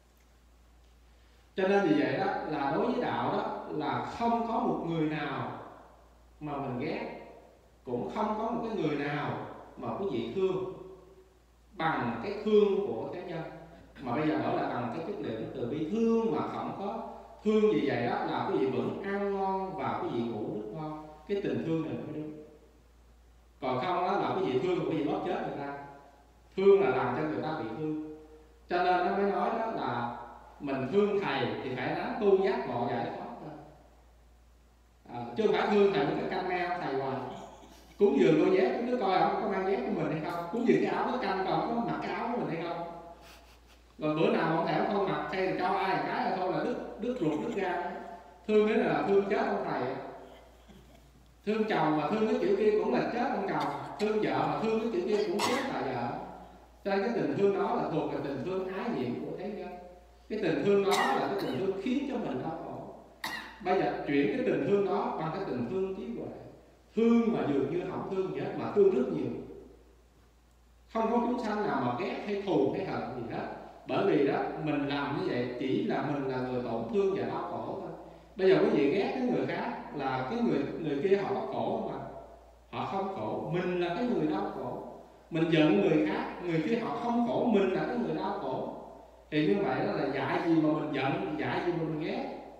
Cho nên vì vậy đó là đối với đạo đó là không có một người nào mà mình ghét, cũng không có một cái người nào mà quý vị thương bằng cái thương của thế nhân. Mà bây giờ đó là bằng cái chất liệu từ bi thương mà không có thương gì vậy đó là quý vị vẫn ăn ngon và quý vị ngủ rất ngon. Cái tình thương này mới đúng. Còn không đó là quý vị thương quý vị bóp chết người ta. Thương là làm cho người ta bị thương. Cho nên nó mới nói đó là mình thương thầy thì phải ráng tu giác ngộ giải thoát thôi. À, chứ không phải thương thầy với cái canh neo thầy hoài. Cúng dường đôi dép, cái đứa coi ông có mang dép của mình hay không? Cúng dường cái áo có canh còn có mặc cái áo của mình hay không? Rồi bữa nào ông thèm không mặc hay là cho ai một cái là thôi là đứt đứt ruột đứt gan. Thương thế là thương chết ông thầy. Thương chồng mà thương cái kiểu kia cũng là chết ông chồng. Thương vợ mà thương cái kiểu kia cũng chết là vợ. Cho nên cái tình thương đó là thuộc về tình thương ái nhiệm của thế nhân. Cái tình thương đó là cái tình thương khiến cho mình đau khổ. Bây giờ chuyển cái tình thương đó bằng cái tình thương trí huệ. Thương mà dường như không thương gì hết, mà thương rất nhiều. Không có chúng sanh nào mà ghét hay thù hay hận gì hết. Bởi vì đó mình làm như vậy chỉ là mình là người tổn thương và đau khổ thôi. Bây giờ quý vị ghét cái người khác là cái người người kia họ có khổ mà họ không khổ, mình là cái người đau khổ. Mình giận người khác, người kia họ không khổ, mình là cái người đau khổ. Thì như vậy đó là dạy gì mà mình giận, dạy gì mà mình ghét.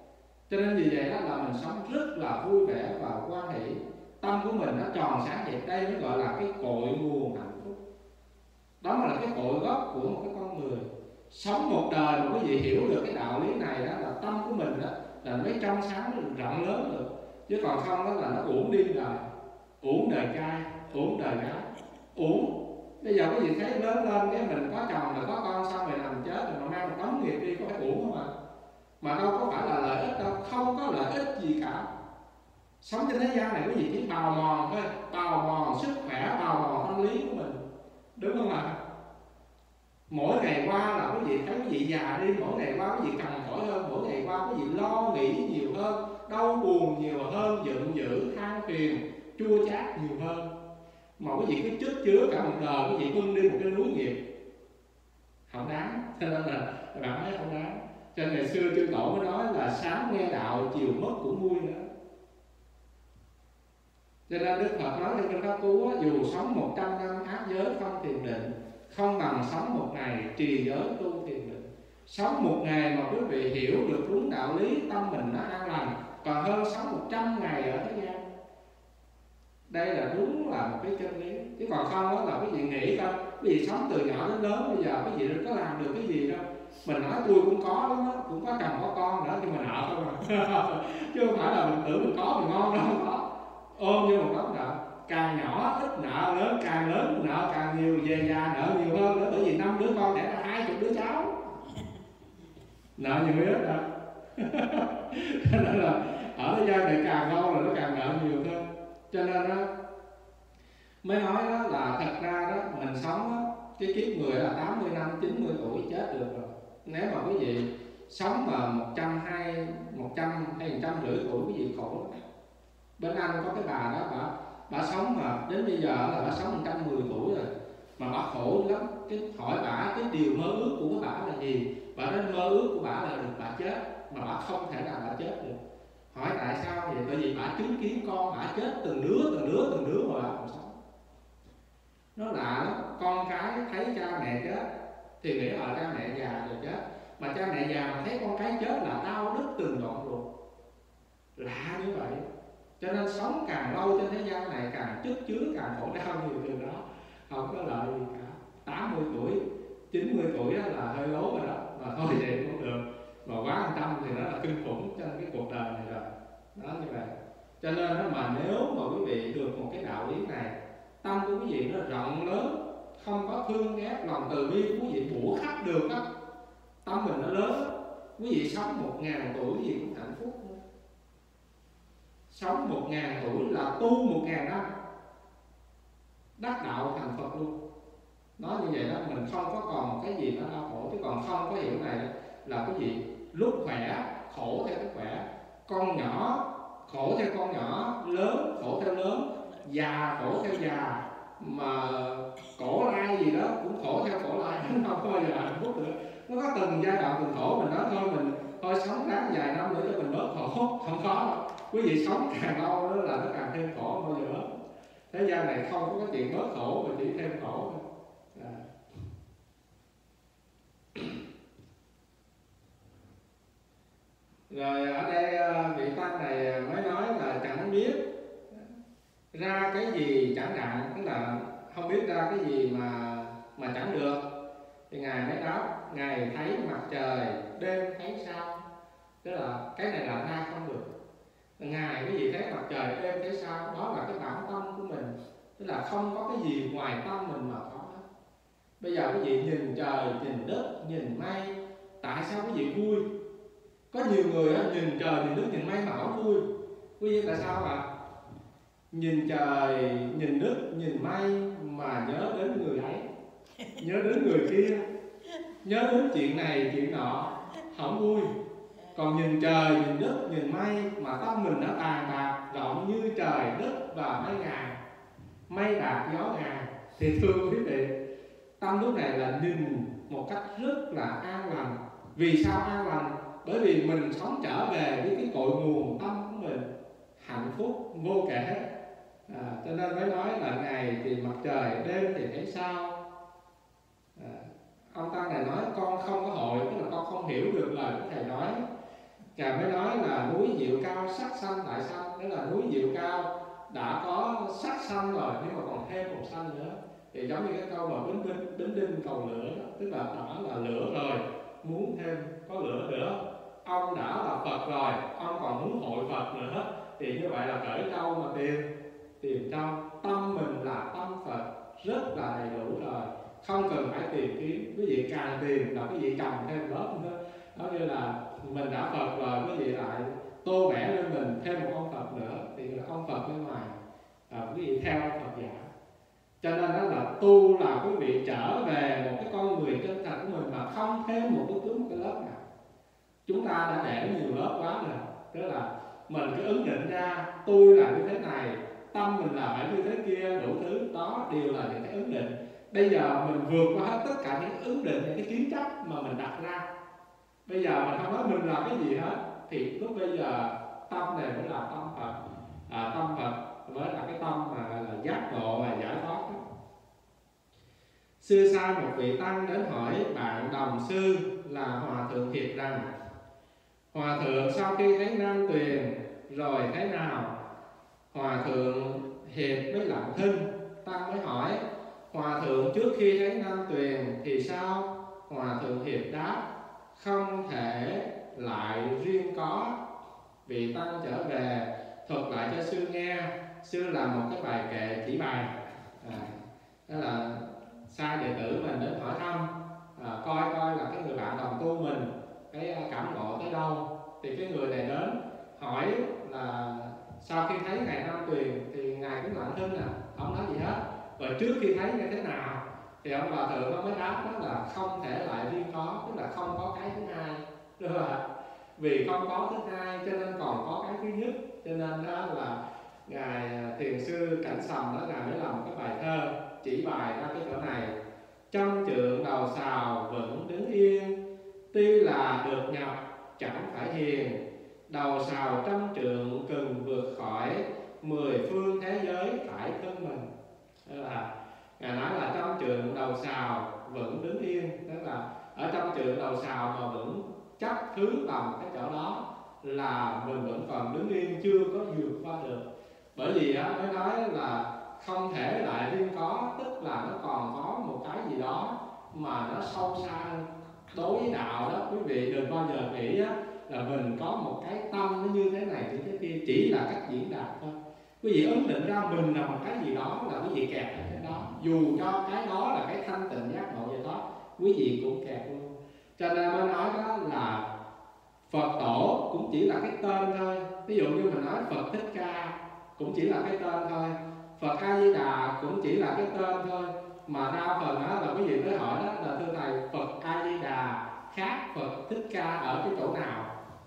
Cho nên vì vậy đó là mình sống rất là vui vẻ và hoan hỷ, tâm của mình nó tròn sáng vậy. Đây mới gọi là cái cội nguồn hạnh phúc. Đó là cái cội gốc của một cái con người. Sống một đời mà quý vị hiểu được cái đạo lý này đó, là tâm của mình đó là mới trong sáng, nó rộng lớn được. Chứ còn không đó là nó uổng đi đời, uổng đời trai, uổng đời gái, uổng. Bây giờ quý vị thấy lớn lên cái mình có chồng rồi có con xong rồi nằm chết rồi mà mang một đống nghiệp đi, có phải uổng không ạ? Mà đâu có phải là lợi ích đâu, không có lợi ích gì cả. Sống trên thế gian này quý vị chỉ bào mòn thôi, bào mòn sức khỏe, bào mòn tâm lý của mình, đúng không ạ? Mỗi ngày qua là quý vị thấy quý vị già đi, mỗi ngày qua quý vị cằn cỗi hơn, mỗi ngày qua quý vị lo nghĩ nhiều hơn, đau buồn nhiều hơn, giận dữ, than phiền, chua chát nhiều hơn. Mà quý vị cứ chất chứa cả một đời, quý vị bưng đi một cái núi nghiệp, không đáng. Cho nên là bạn thấy không đáng. Cho nên ngày xưa chư tổ mới nói là sáng nghe đạo, chiều mất cũng vui nữa. Cho nên Đức Phật nói trong kinh Pháp Cú, dù sống một trăm năm ác giới không thiền định, không bằng sống một ngày trì giới tu thiền định. Sống một ngày mà quý vị hiểu được đúng đạo lý, tâm mình nó an lành, còn hơn sống một trăm ngày ở thế gian. Đây là đúng là một cái chân lý. Chứ còn không đó là quý vị nghĩ coi, quý vị sống từ nhỏ đến lớn, bây giờ quý vị đừng có làm được cái gì đâu. Mình nói tôi cũng có lắm đó, cũng có chồng có con nữa, nhưng mà nợ thôi mà. Chứ không phải là mình tưởng mình có mình ngon đâu, không có. Ôm như một đống nợ, càng nhỏ ít nợ, lớn càng lớn nợ càng nhiều, về già nợ nhiều hơn nữa. Bởi vì năm đứa con đẻ ra hai chục đứa cháu, nợ nhiều hết rồi. Cho nên là ở thế gian này càng lâu là nó càng nợ nhiều hơn. Cho nên đó mới nói đó là thật ra đó mình sống đó, cái kiếp người là tám mươi năm, chín mươi tuổi chết được rồi. Nếu mà quý vị sống mà một trăm hai, một trăm hay một trăm rưỡi tuổi quý vị khổ lắm. Bên Anh có cái bà đó, bà, bà sống mà đến bây giờ là bà sống một trăm mười tuổi rồi, mà bà khổ lắm. Cái hỏi bà cái điều mơ ước của bà là gì, bà nói mơ ước của bà là được bà chết, mà bà không thể nào bà chết được. Hỏi tại sao vậy? Bởi vì bà chứng kiến con bà chết từng đứa từng đứa từng đứa mà bà còn sống. Nó lạ lắm, con cái thấy cha mẹ chết thì nghĩ là cha mẹ già rồi chết, mà cha mẹ già mà thấy con cái chết là đau đứt từng đoạn ruột. Lạ như vậy. Cho nên sống càng lâu trên thế gian này càng chất chứa càng khổ đau nhiều từ đó, không có lợi gì cả. Tám mươi tuổi, chín mươi tuổi đó là hơi lố rồi đó, mà thôi vậy cũng được. Mà quá một trăm thì nó là kinh khủng trong cái cuộc đời này rồi. Đó như vậy. Cho nên đó, mà nếu mà quý vị được một cái đạo lý này, tâm của quý vị nó rộng lớn, không có thương ghét, lòng từ bi của quý vị bủa khắp được đó, tâm mình nó lớn, quý vị sống một ngàn tuổi quý vị cũng hạnh phúc. Sống một ngàn tuổi là tu một ngàn năm, đắc đạo thành Phật luôn. Nói như vậy đó, mình không có còn một cái gì nó đau khổ. Chứ còn không có hiểu này là quý vị lúc khỏe khổ theo cái khỏe, con nhỏ khổ theo con nhỏ, lớn khổ theo lớn, già khổ theo già, mà cổ lai gì đó cũng khổ theo cổ lai, không có bao giờ hạnh phúc nữa. Nó có từng giai đoạn từng khổ, mình nói thôi mình thôi sống ráng vài năm nữa cho mình bớt khổ. Không có. Quý vị sống càng lâu đó là nó càng thêm khổ bao giờ hết. Thế gian này không có cái chuyện bớt khổ mà chỉ thêm khổ thôi. À. Rồi ở đây vị tăng này mới nói là chẳng biết ra cái gì chẳng đặng, tức là không biết ra cái gì mà mà chẳng được. Thì ngài mới đáp, ngài thấy mặt trời, đêm thấy sao. Tức là cái này là ra không được. Ngài cái gì thấy mặt trời, đêm thấy sao, đó là cái bản tâm của mình. Tức là không có cái gì ngoài tâm mình mà có hết. Bây giờ quý vị nhìn trời, nhìn đất, nhìn mây, tại sao quý vị vui? Có nhiều người á, nhìn trời, nhìn đất, nhìn mây mà không vui. Quý vị tại sao ạ? Nhìn trời, nhìn đất, nhìn mây mà nhớ đến người ấy, nhớ đến người kia, nhớ đến chuyện này, chuyện nọ, không vui. Còn nhìn trời, nhìn đất, nhìn mây mà tâm mình đã bàn bạc rộng như trời, đất và mây ngàn, mây bạc gió ngàn, thì thưa quý vị, tâm lúc này là nhìn một cách rất là an lành. Vì sao an lành? Bởi vì mình sống trở về với cái cội nguồn tâm của mình, hạnh phúc vô kể. À, cho nên mới nói là ngày thì mặt trời, đêm thì thấy sao. À, ông tăng này nói con không có hội, tức là con không hiểu được lời của thầy nói. Ngài mới nói là núi Diệu Cao sắc xanh tại xanh, đó là núi Diệu Cao đã có sắc xanh rồi nhưng mà còn thêm màu xanh nữa. Thì giống như cái câu mà bính bính bính đinh cầu lửa đó, tức là đã là lửa rồi muốn thêm có lửa nữa. Ông đã là Phật rồi, ông còn muốn hội Phật nữa, thì như vậy là cởi đâu mà tìm? Tìm trong tâm mình là tâm Phật rất là đầy đủ rồi, không cần phải tìm kiếm. Quý vị càng tìm là quý vị cầm thêm lớp nữa, đó như là mình đã Phật rồi, quý vị lại tô vẽ lên mình thêm một ông Phật nữa, thì là ông Phật bên ngoài, à, quý vị theo ông Phật giả. Cho nên đó là tu là quý vị trở về một cái con người chân thật của mình mà không thêm một bất cứ một cái lớp nào. Chúng ta đã để nhiều lớp quá rồi, tức là mình cứ ứng định ra tôi là như thế này, tâm mình là phải như thế kia, đủ thứ đó đều là những cái ứng định. Bây giờ mình vượt qua hết tất cả những ứng định, những cái kiến chấp mà mình đặt ra. Bây giờ mình không nói mình là cái gì hết, thì lúc bây giờ tâm này mới là tâm Phật, à, tâm Phật mới là cái tâm mà là giác ngộ và giải thoát đó. Xưa xa một vị tăng đến hỏi bạn đồng sư là Hòa Thượng Hiệp rằng: Hòa Thượng sau khi thấy Nam Tuyền rồi thế nào? Hòa Thượng Hiệp mới lặng thinh. Tăng mới hỏi: Hòa Thượng trước khi thấy Nam Tuyền thì sao? Hòa Thượng Hiệp đáp: không thể lại riêng có. Vị tăng trở về thuật lại cho sư nghe. Sư làm một cái bài kệ chỉ bài, à, đó là sai đệ tử mình đến hỏi thăm, à, coi coi là cái người bạn đồng tu mình cái cảm ngộ tới đâu. Thì cái người này đến hỏi là sau khi thấy ngài Nam Tuyền thì ngài cũng lặng thinh, à, không nói gì hết. Rồi trước khi thấy như thế nào? Thì ông Hòa Thượng nó mới đáp đó là không thể lại riêng có, tức là không có cái thứ hai, đúng không ạ? Vì không có thứ hai cho nên còn có cái thứ nhất. Cho nên đó là ngài thiền sư Cảnh Sầm đó, ngài mới làm một cái bài thơ chỉ bài ra cái chỗ này: trăm trượng đầu sào vẫn đứng yên, tuy là được nhập chẳng phải hiền, đầu sào trăm trượng cần vượt khỏi, mười phương thế giới phải thân mình. Đó là ngài nói là trăm trượng đầu sào vẫn đứng yên, tức là ở trăm trượng đầu sào mà vẫn chấp thứ tầm cái chỗ đó là mình vẫn còn đứng yên, chưa có vượt qua được. Bởi vì á, mới nói là không thể lại riêng có, tức là nó còn có một cái gì đó mà nó sâu xa hơn. Đối với đạo đó, quý vị đừng bao giờ nghĩ á, là mình có một cái tâm nó như thế này như thế kia, chỉ là cách diễn đạt thôi. Quý vị ấn định ra mình là một cái gì đó là quý vị kẹt ở cái đó, dù cho cái đó là cái thanh tịnh giác ngộ vậy đó, quý vị cũng kẹt luôn. Cho nên mới nói đó là Phật tổ cũng chỉ là cái tên thôi. Ví dụ như mình nói Phật Thích Ca cũng chỉ là cái tên thôi, Phật A Di Đà cũng chỉ là cái tên thôi. Mà đa phần đó là quý vị mới hỏi đó là thưa thầy, Phật A Di Đà khác Phật Thích Ca ở cái chỗ nào?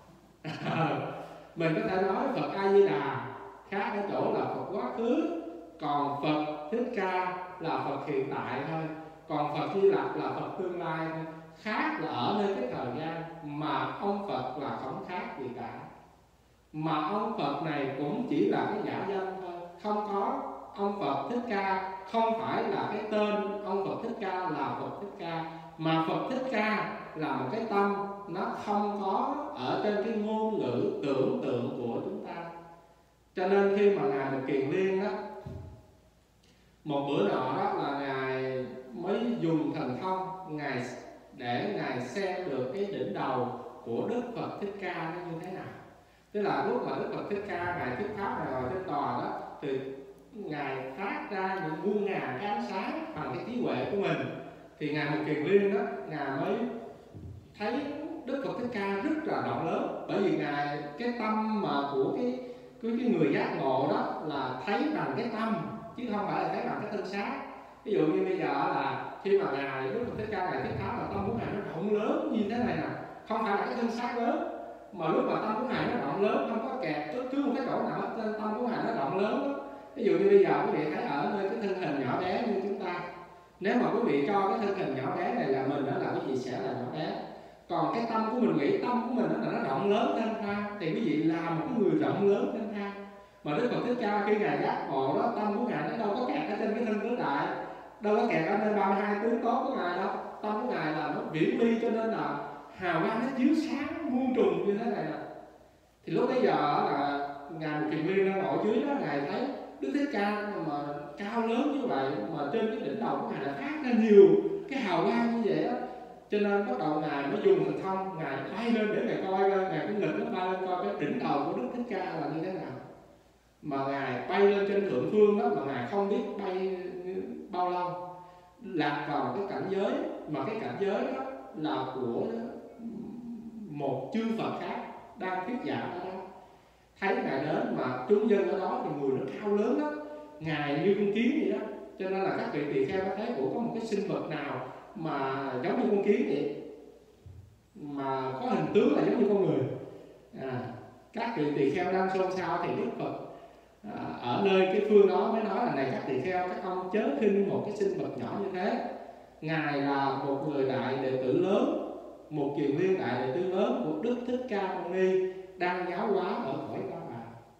Mình có thể nói Phật A Di Đà khác ở chỗ là Phật quá khứ, còn Phật Thích Ca là Phật hiện tại thôi, còn Phật Di Lặc là Phật tương lai thôi. Khác là ở nơi cái thời gian, mà ông Phật là không khác gì cả. Mà ông Phật này cũng chỉ là cái giả danh thôi, không có ông Phật Thích Ca, không phải là cái tên ông Phật Thích Ca là Phật Thích Ca, mà Phật Thích Ca là một cái tâm nó không có ở trên cái ngôn ngữ tưởng tượng của chúng ta. Cho nên khi mà ngài được Kiền Liên đó, một bữa nọ đó là ngài mới dùng thần thông ngài để ngài xem được cái đỉnh đầu của Đức Phật Thích Ca nó như thế nào. Tức là lúc mà Đức Phật Thích Ca ngài thuyết pháp ngài ngồi trên tòa đó, thì ngài phát ra những muôn ngàn cái ánh sáng bằng cái trí huệ của mình. Thì ngài Một Kiền Liên đó, ngài mới thấy Đức Phật Thích Ca rất là rộng lớn. Bởi vì ngài cái tâm mà của cái cái, cái người giác ngộ đó là thấy bằng cái tâm chứ không phải là thấy bằng cái thân xác. Ví dụ như bây giờ là khi mà ngài Đức Phật Thích Ca ngài thuyết pháp là tâm của ngài nó rộng lớn như thế này nè, không phải là cái thân xác lớn, mà lúc mà tâm của ngài nó rộng lớn, không có kẹt bất cứ một cái chỗ nào hết, nên tâm của ngài nó rộng lớn đó. Ví dụ như bây giờ quý vị thấy ở nơi cái thân hình nhỏ bé như chúng ta, nếu mà quý vị cho cái thân hình nhỏ bé này là mình đó, là quý vị sẽ là nhỏ bé. Còn cái tâm của mình nghĩ tâm của mình đó là nó rộng lớn thanh thang, thì quý vị là một cái người rộng lớn thanh thang. Mà Đức Phật Thích Ca khi ngài giác ngộ đó, tâm của ngài nó đâu có kẹt ở trên cái thân tứ đại, đâu có kẹt ở nơi ba mươi hai tướng tốt của ngài đâu. Tâm của ngài là nó viễn ly, cho nên là hào quang nó chiếu sáng muôn trùng như thế này nè. Thì lúc bấy giờ là ngài Một Kiền Liên đang ngồi dưới đó, ngài thấy Đức Thích Ca mà cao lớn như vậy, mà trên cái đỉnh đầu của ngài đã phát ra nhiều cái hào quang như vậy đó, cho nên bắt đầu ngài mới dùng thần thông, ngài bay lên để ngài coi, ngài cái nghịch nó bay lên coi cái đỉnh đầu của Đức Thích Ca là như thế nào. Mà ngài bay lên trên thượng phương đó, mà ngài không biết bay bao lâu, lạc vào cái cảnh giới, mà cái cảnh giới đó là của một chư Phật khác đang thuyết giảng ở đó. Thấy ngài đến mà chúng dân ở đó thì người nó cao lớn đó, ngài như con kiến vậy đó, cho nên là các vị tỳ kheo có thấy của có một cái sinh vật nào mà giống như con kiến vậy, mà có hình tướng là giống như con người. À, các vị tỳ kheo đang xôn xao thì Đức Phật à, ở nơi cái phương đó mới nói là: này các tỳ kheo, các ông chớ khinh một cái sinh vật nhỏ như thế. Ngài là một người đại đệ tử lớn, một Kiền Liên đại đệ tử lớn của Đức Thích Ca Mâu Ni đang giáo hóa ở cõi Ta Bà.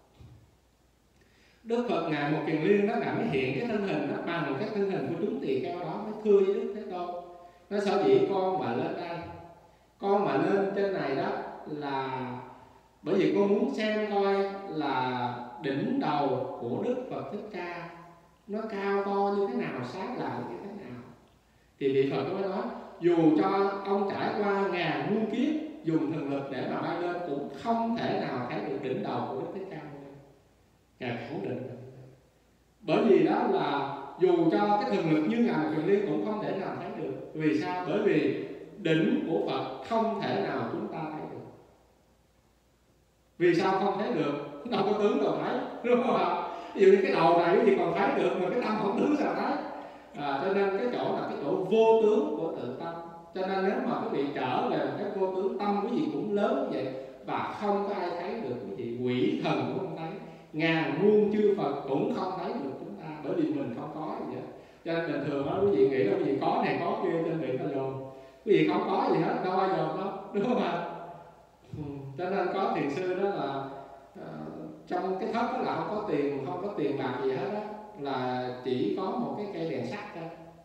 Đức Phật ngài Một Kiền Liên đó là mới hiện cái thân hình đó bằng cái thân hình của chúng tỳ kheo đó, mới thưa với Đức Thế Tôn: nó sở dĩ con mà lên đây, con mà lên trên này đó là bởi vì con muốn xem coi là đỉnh đầu của Đức Phật Thích Ca nó cao to như thế nào, sáng lại như thế nào. Thì vị Phật mới nói: dù cho ông trải qua ngàn muôn kiếp dùng thần lực để mà bay lên cũng không thể nào thấy được đỉnh đầu của Đức Thích Ca. Ngài khẳng định. Bởi vì đó là dù cho cái thần lực như ngài Một Kiền Liên cũng không thể nào thấy được. Vì sao? Bởi vì đỉnh của Phật không thể nào chúng ta thấy được. Vì sao không thấy được? Đâu có tướng đâu thấy, đúng không ạ? Ví dụ như cái đầu này thì còn thấy được, mà cái tâm không tướng sao thấy? À, cho nên cái chỗ là cái chỗ vô tướng của tự tâm. Cho nên nếu mà quý vị trở về cái vô tướng, tâm quý vị cũng lớn như vậy, và không có ai thấy được quý vị. Quỷ thần cũng không thấy, ngàn muôn chư Phật cũng không thấy được chúng ta, bởi vì mình không có gì hết. Cho nên bình thường đó quý vị nghĩ là quý vị có này có kia trên biển ta dồn, quý vị không có gì hết, đâu ai dồn đâu, đúng không ạ? Ừ. Cho nên có thiền sư đó là uh, trong cái thất đó là không có tiền, không có tiền bạc gì hết đó, là chỉ có một cái cây đèn sắt thôi.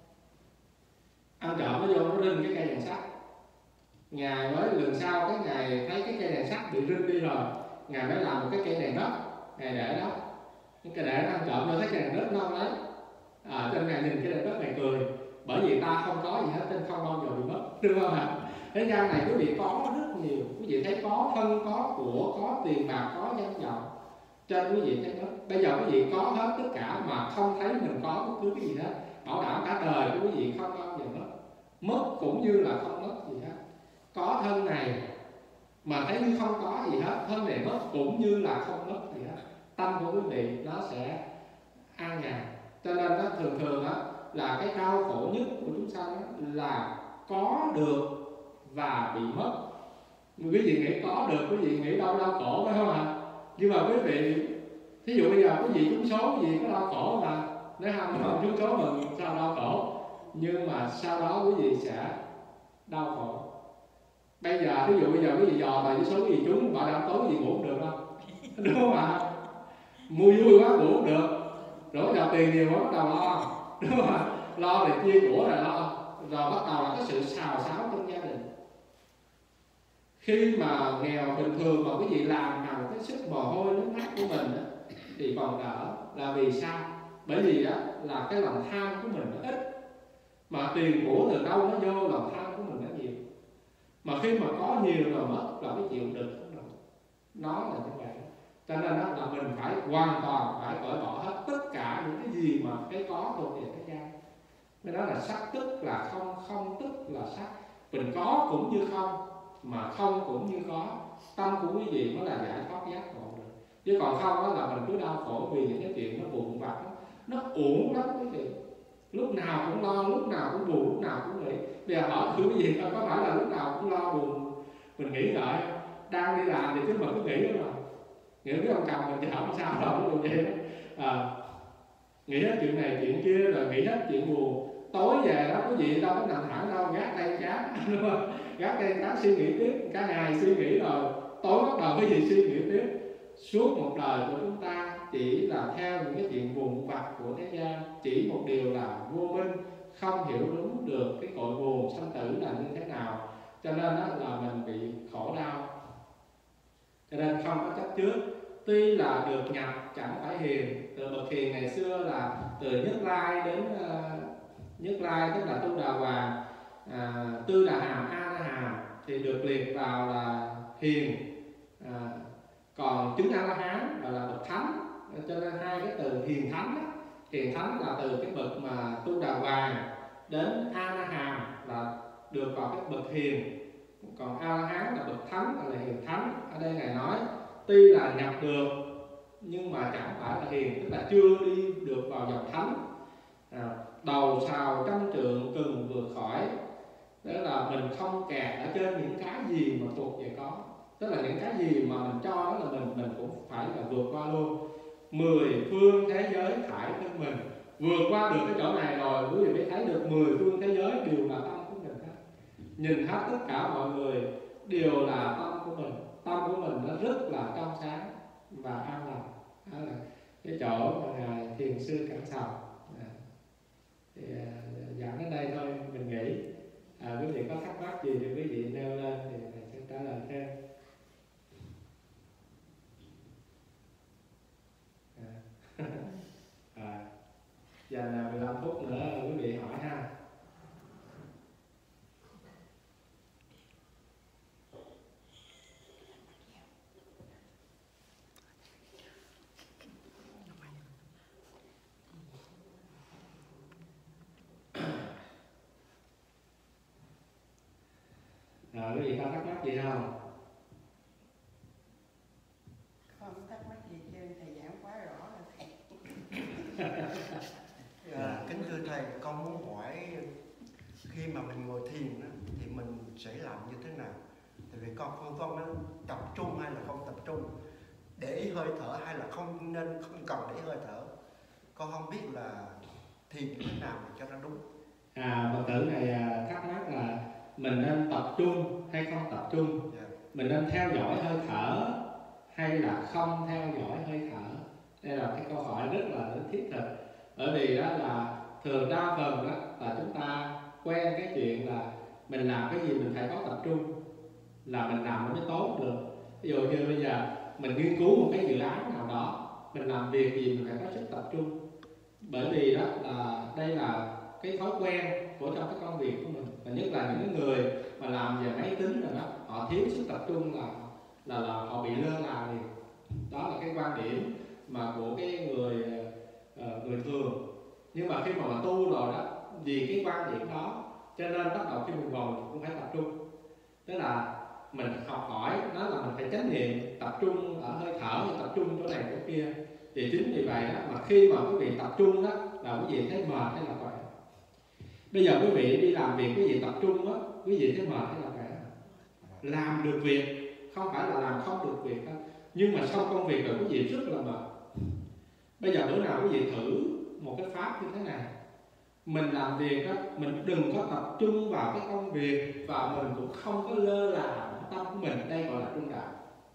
Ăn trộm nó vô nó rinh cái cây đèn sắt. Ngài mới lần sau cái ngày thấy cái cây đèn sắt bị rinh đi rồi, ngài mới làm một cái cây đèn đất, ngài để đó. Cái để nó ăn trộm vô thấy cây đèn đất nó không lấy. À, cho nên ngài nhìn cái đèn đất này cười, bởi vì ta không có gì hết nên không bao giờ bị mất, đúng không ạ? Thế gian này quý vị có rất nhiều, quý vị thấy có thân, có của, có tiền bạc, có danh vọng, cho nên quý vị thấy đó. Bây giờ quý vị có hết tất cả mà không thấy mình có bất cứ cái gì hết, bảo đảm cả đời của quý vị không bao giờ mất. Mất cũng như là không mất gì hết. Có thân này mà thấy như không có gì hết, thân này mất cũng như là không mất gì hết. Tâm của quý vị nó sẽ an nhàn. Cho nên đó, thường thường đó, là cái đau khổ nhất của chúng sanh là có được và bị mất. Quý vị nghĩ có được, quý vị nghĩ đâu đau khổ phải không ạ? Nhưng mà quý vị, thí dụ bây giờ quý vị trúng số, quý vị có đau khổ mà, nếu không không trúng số mình sao đau khổ? Nhưng mà sau đó quý vị sẽ đau khổ. Bây giờ thí dụ bây giờ quý vị dò bài số quý vị trúng, bảo đảm tối quý vị ngủ không được không? Đúng không ạ? Mua vui quá ngủ không được, rồi đầu tiền nhiều quá bắt đầu lo, đúng không ạ? Lo để chia của rồi lo, rồi bắt đầu là cái sự xào xáo trong gia đình. Khi mà nghèo bình thường mà quý vị làm bằng cái sức mồ hôi nước mắt của mình đó, thì còn đỡ. Là vì sao? Bởi vì đó là cái lòng tham của mình nó ít, mà tiền của từ đâu nó vô, lòng tham của mình nó nhiều. Mà khi mà có nhiều rồi mất là cái chịu đựng không được. Nó là như vậy. Cho nên đó là mình phải hoàn toàn phải cởi bỏ hết tất cả những cái gì mà cái có thuộc về thế gian. Cái đó là sắc tức là không, không tức là sắc. Mình có cũng như không, mà không cũng như có. Tâm của quý vị mới là giải thoát giác ngộ được. Chứ còn không đó là mình cứ đau khổ vì những cái chuyện nó buồn vặt, nó uổng lắm quý vị. Lúc nào cũng lo, lúc nào cũng buồn, lúc nào cũng nghĩ. Bây giờ hỏi thử quý vị có phải là lúc nào cũng lo buồn, mình nghĩ ngợi, đang đi làm thì chứ mà cứ nghĩ đó mà. Nghĩ cái ông chồng mình thì không sao đâu, nó vậy đó. À, nghĩ hết chuyện này chuyện kia, rồi nghĩ hết chuyện buồn. Tối về đó quý vị đâu có nằm thẳng đâu, gác đây gác, đúng không? Gác đây gác suy nghĩ tiếp, cả ngày suy nghĩ rồi tối bắt đầu quý vị suy nghĩ tiếp. Suốt một đời của chúng ta chỉ là theo những cái chuyện buồn vặt của thế gian, chỉ một điều là vô minh, không hiểu đúng được cái cội nguồn sanh tử là như thế nào, cho nên đó là mình bị khổ đau. cho nên không có chấp trước. Tuy là được nhập chẳng phải hiền. Từ bậc hiền ngày xưa là từ Nhất Lai đến uh, Nhất Lai tức là Tu Đà Hoàng, à, Tư Đà Hàm, A La Hàm thì được liệt vào là hiền. À, còn chứng A La Hán gọi là bậc thánh. Cho nên hai cái từ hiền thánh đó, hiền thánh là từ cái bậc mà Tu Đà Hoàng đến A La Hàm là được vào cái bậc hiền. Còn A La Hán là bậc thánh gọi là hiền thánh. Ở đây ngài nói tuy là nhập được nhưng mà chẳng phải là hiền, tức là chưa đi được vào dòng thánh. À, đầu sào trăm trượng cần vượt khỏi, đó là mình không kẹt ở trên những cái gì mà thuộc về có, tức là những cái gì mà mình cho đó là mình mình cũng phải là vượt qua luôn. Mười phương thế giới thải thân mình, vượt qua được cái chỗ này rồi quý vị mới thấy được mười phương thế giới đều là tâm của mình hết. Nhìn hết tất cả mọi người đều là tâm của mình, tâm của mình nó rất là trong sáng và an lành. Đó là cái chỗ mà ngài thiền sư Cảnh Sầu. À, thì à, giảng đến đây thôi mình nghĩ. À, quý vị có thắc mắc gì thì quý vị nêu lên thì mình sẽ trả lời thêm. À, à, dành mười lăm phút nữa quý vị hỏi ha. Rồi quý vị có thắc mắc gì không?
Không thắc mắc gì trên thầy giảng quá rõ là thầy.
À, kính thưa thầy, con muốn hỏi khi mà mình ngồi thiền đó, thì mình sẽ làm như thế nào? Tại vì con con con nó tập trung hay là không tập trung, để ý hơi thở hay là không nên không cần để ý hơi thở, con không biết là thiền như thế nào để cho nó đúng.
À, Phật tử này thắc mắc là mình nên tập trung hay không tập trung, yeah. Mình nên theo dõi hơi thở hay là không theo dõi hơi thở. Đây là cái câu hỏi rất là thiết thực. Bởi vì đó là thường đa phần đó là chúng ta quen cái chuyện là mình làm cái gì mình phải có tập trung, là mình làm nó mới tốt được. Ví dụ như bây giờ mình nghiên cứu một cái dự án nào đó, mình làm việc gì mình phải có sức tập trung. Bởi vì đó là đây là cái thói quen của trong cái công việc của mình, và nhất là những người mà làm về máy tính rồi đó, họ thiếu sức tập trung là là, là họ bị lơ là liền. Đó là cái quan điểm mà của cái người uh, người thường. Nhưng mà khi mà mình tu rồi đó, vì cái quan điểm đó cho nên bắt đầu khi mình ngồi cũng phải tập trung. Tức là mình học hỏi nó là mình phải chánh niệm, tập trung ở hơi thở, tập trung chỗ này chỗ kia. Thì chính vì vậy đó mà khi mà quý vị tập trung đó là quý vị thấy mệt hay là khỏe? Bây giờ quý vị đi làm việc quý vị tập trung đó, quý vị thấy mệt hay là khỏe? Làm được việc, không phải là làm không được việc đó. Nhưng mà sau công việc rồi quý vị rất là mệt. Bây giờ bữa nào quý vị thử một cái pháp như thế này. Mình làm việc đó, mình đừng có tập trung vào cái công việc, và mình cũng không có lơ là tâm của mình. Đây gọi là trung đạo.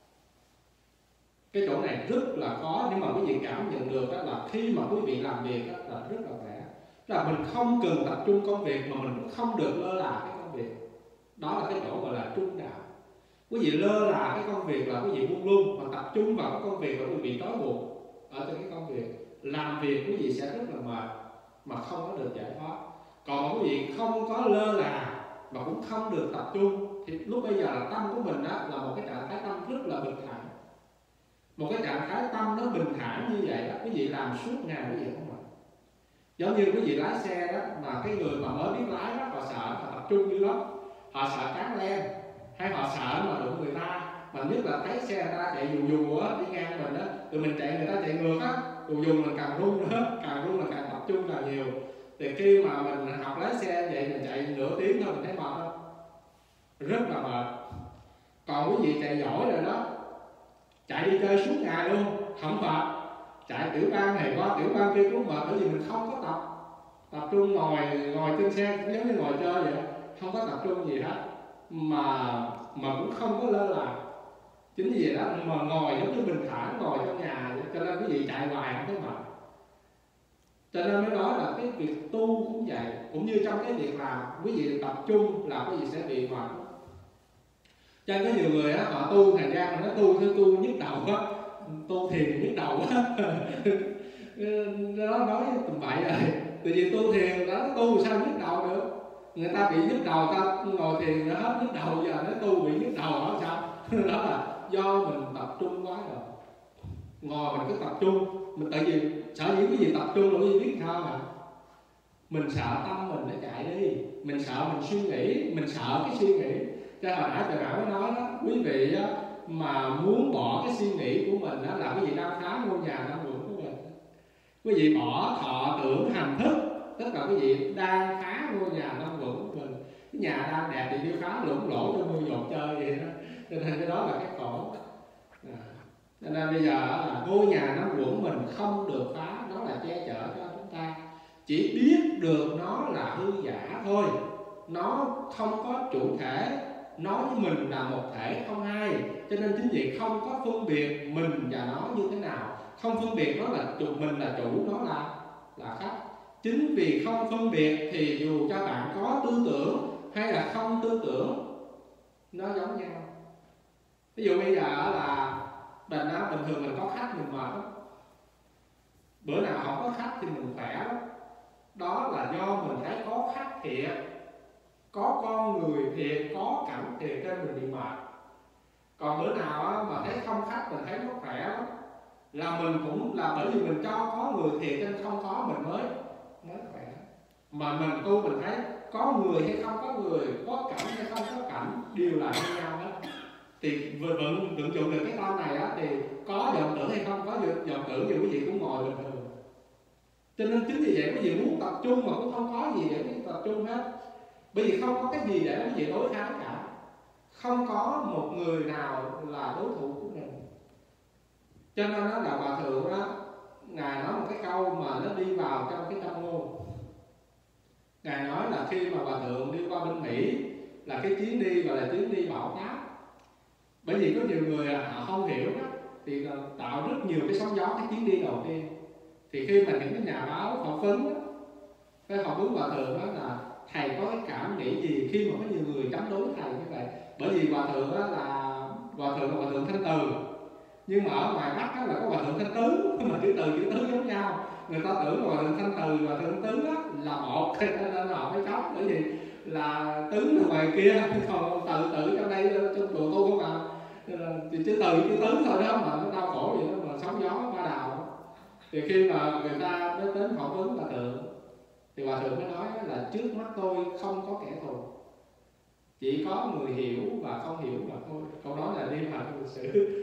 Cái chỗ này rất là khó, nhưng mà quý vị cảm nhận được đó là khi mà quý vị làm việc đó là rất là khỏe. Là mình không cần tập trung công việc mà mình cũng không được lơ là cái công việc. Đó là cái chỗ gọi là trung đạo. Quý vị lơ là cái công việc là quý vị buông lung, mà tập trung vào cái công việc là quý vị trói buộc ở trên cái công việc. Làm việc quý vị sẽ rất là mệt mà không có được giải thoát. Còn quý vị không có lơ là mà cũng không được tập trung thì lúc bây giờ là tâm của mình đó là một cái trạng thái tâm rất là bình thản. Một cái trạng thái tâm nó bình thản như vậy đó, quý vị làm suốt ngày quý vị không mệt. Giống như quý vị lái xe đó, mà cái người mà mới biết lái đó, họ sợ, họ tập trung dữ lắm. Họ sợ cán len, hay họ sợ mà đụng người ta. Mà nhất là thấy xe người ta chạy dù dù á, đi ngang mình á, tụi mình chạy người ta chạy ngược á, dù dù mình càng run nữa, càng run là càng tập trung càng nhiều. Thì khi mà mình học lái xe vậy, mình chạy nửa tiếng thôi mình thấy mệt không? Rất là mệt. Còn quý vị chạy giỏi rồi đó, chạy đi chơi suốt ngày luôn, không mệt. Chạy tiểu bang này qua tiểu bang kia cũng mệt, bởi vì mình không có tập tập trung ngồi ngồi trên xe cũng giống như ngồi chơi vậy, không có tập trung gì hết, mà mà cũng không có lơ là. Chính vì vậy đó mà ngồi giống như bình thản ngồi trong nhà, cho nên quý vị chạy hoài không thấy mệt. Cho nên mới nói là cái việc tu cũng vậy, cũng như trong cái việc làm quý vị tập trung là quý vị sẽ bị mệt. Cho nên có nhiều người á, họ tu thời gian mà nó tu theo tu nhức đầu á, tu thiền nhức đầu á. Nó nói tầm bậy rồi. Tại vì tu thiền đó, tu sao nhức đầu được? Người ta bị nhức đầu, ta ngồi thiền nó hết nhức đầu, giờ nó tu bị nhức đầu đó sao? Đó là do mình tập trung quá rồi. Ngồi mình cứ tập trung, mình tại vì sợ những cái gì tập trung là cái gì biết sao mà. Mình sợ tâm mình nó chạy đi, mình sợ mình suy nghĩ, mình sợ cái suy nghĩ. Cho hồi nãy trời Mão mới nói đó, quý vị á, mà muốn bỏ cái suy nghĩ của mình đó là quý vị đang phá ngôi nhà năm vượng của mình. Quý vị bỏ thọ tưởng hành thức, tức là quý vị đang phá ngôi nhà năm vượng của mình. Cái nhà đang đẹp thì đi phá lũng lỗ cho mưa dột chơi vậy đó. Cho nên cái đó là cái khổ. À. Cho nên bây giờ là ngôi nhà năm vượng mình không được phá, nó là che chở cho chúng ta. Chỉ biết được nó là hư giả thôi, nó không có chủ thể, nó với mình là một thể không hai. Cho nên chính vì không có phân biệt mình và nó như thế nào, không phân biệt nó là chủ, mình là chủ, nó là là khách. Chính vì không phân biệt thì dù cho bạn có tư tưởng hay là không tư tưởng, nó giống nhau. Ví dụ bây giờ là bình á, bình thường mình có khách mình mệt lắm, bữa nào không có khách thì mình khỏe lắm. Đó là do mình thấy có khách thiệt, có con người thiệt, có cảnh thiệt nên mình bị mệt. Còn bữa nào á, mà thấy không khách mình thấy nó khỏe lắm, là mình cũng là bởi vì mình cho có người thiệt nên không có mình mới mới khỏe. Mà mình tu mình thấy có người hay không có người, có cảnh hay không có cảnh đều là như nhau hết. Thì vận vận dụng được cái tâm này á, thì có vọng tưởng hay không có vọng tưởng thì quý vị cũng ngồi bình thường. Cho nên chính vì vậy quý vị muốn tập trung mà cũng không có gì để tập trung hết. Bởi vì không có cái gì để quý vị đối kháng cả. Không có một người nào là đối thủ của mình. Cho nên đó là Hòa Thượng đó, Ngài nói một cái câu mà nó đi vào trong cái tâm ngôn. Ngài nói là khi mà Hòa Thượng đi qua bên Mỹ là cái chuyến đi gọi là chuyến đi bảo Pháp. Bởi vì có nhiều người họ không hiểu đó, thì tạo rất nhiều cái sóng gió cái chuyến đi đầu tiên. Thì khi mà những cái nhà báo phỏng vấn đó, cái phỏng vấn Hòa Thượng đó là thầy có cái cảm nghĩ gì khi mà có nhiều người chống đối thầy như vậy. Bởi vì Hòa Thượng đó là Hòa Thượng là Hòa Thượng Thanh Từ, nhưng mà ở ngoài Bắc đó là có Hòa Thượng Thanh Tứ, mà chữ Từ chữ Tứ giống nhau. Người ta tưởng là Hòa Thượng Thanh Từ và Hòa Thượng Tứ đó là một, nên họ mới chống. Bởi vì là Tứ là ngoài kia, còn Từ Tự trong đây trong chùa tu không à. Thì chữ Từ chữ Tứ thôi đó mà nó đau khổ vậy đó, mà sóng gió qua đào. Thì khi mà người ta mới đến phỏng vấn Hòa Thượng thì Hòa Thượng mới nói là trước mắt tôi không có kẻ thù, chỉ có người hiểu và không hiểu mà thôi. Câu đó là liên hoàn lịch sử.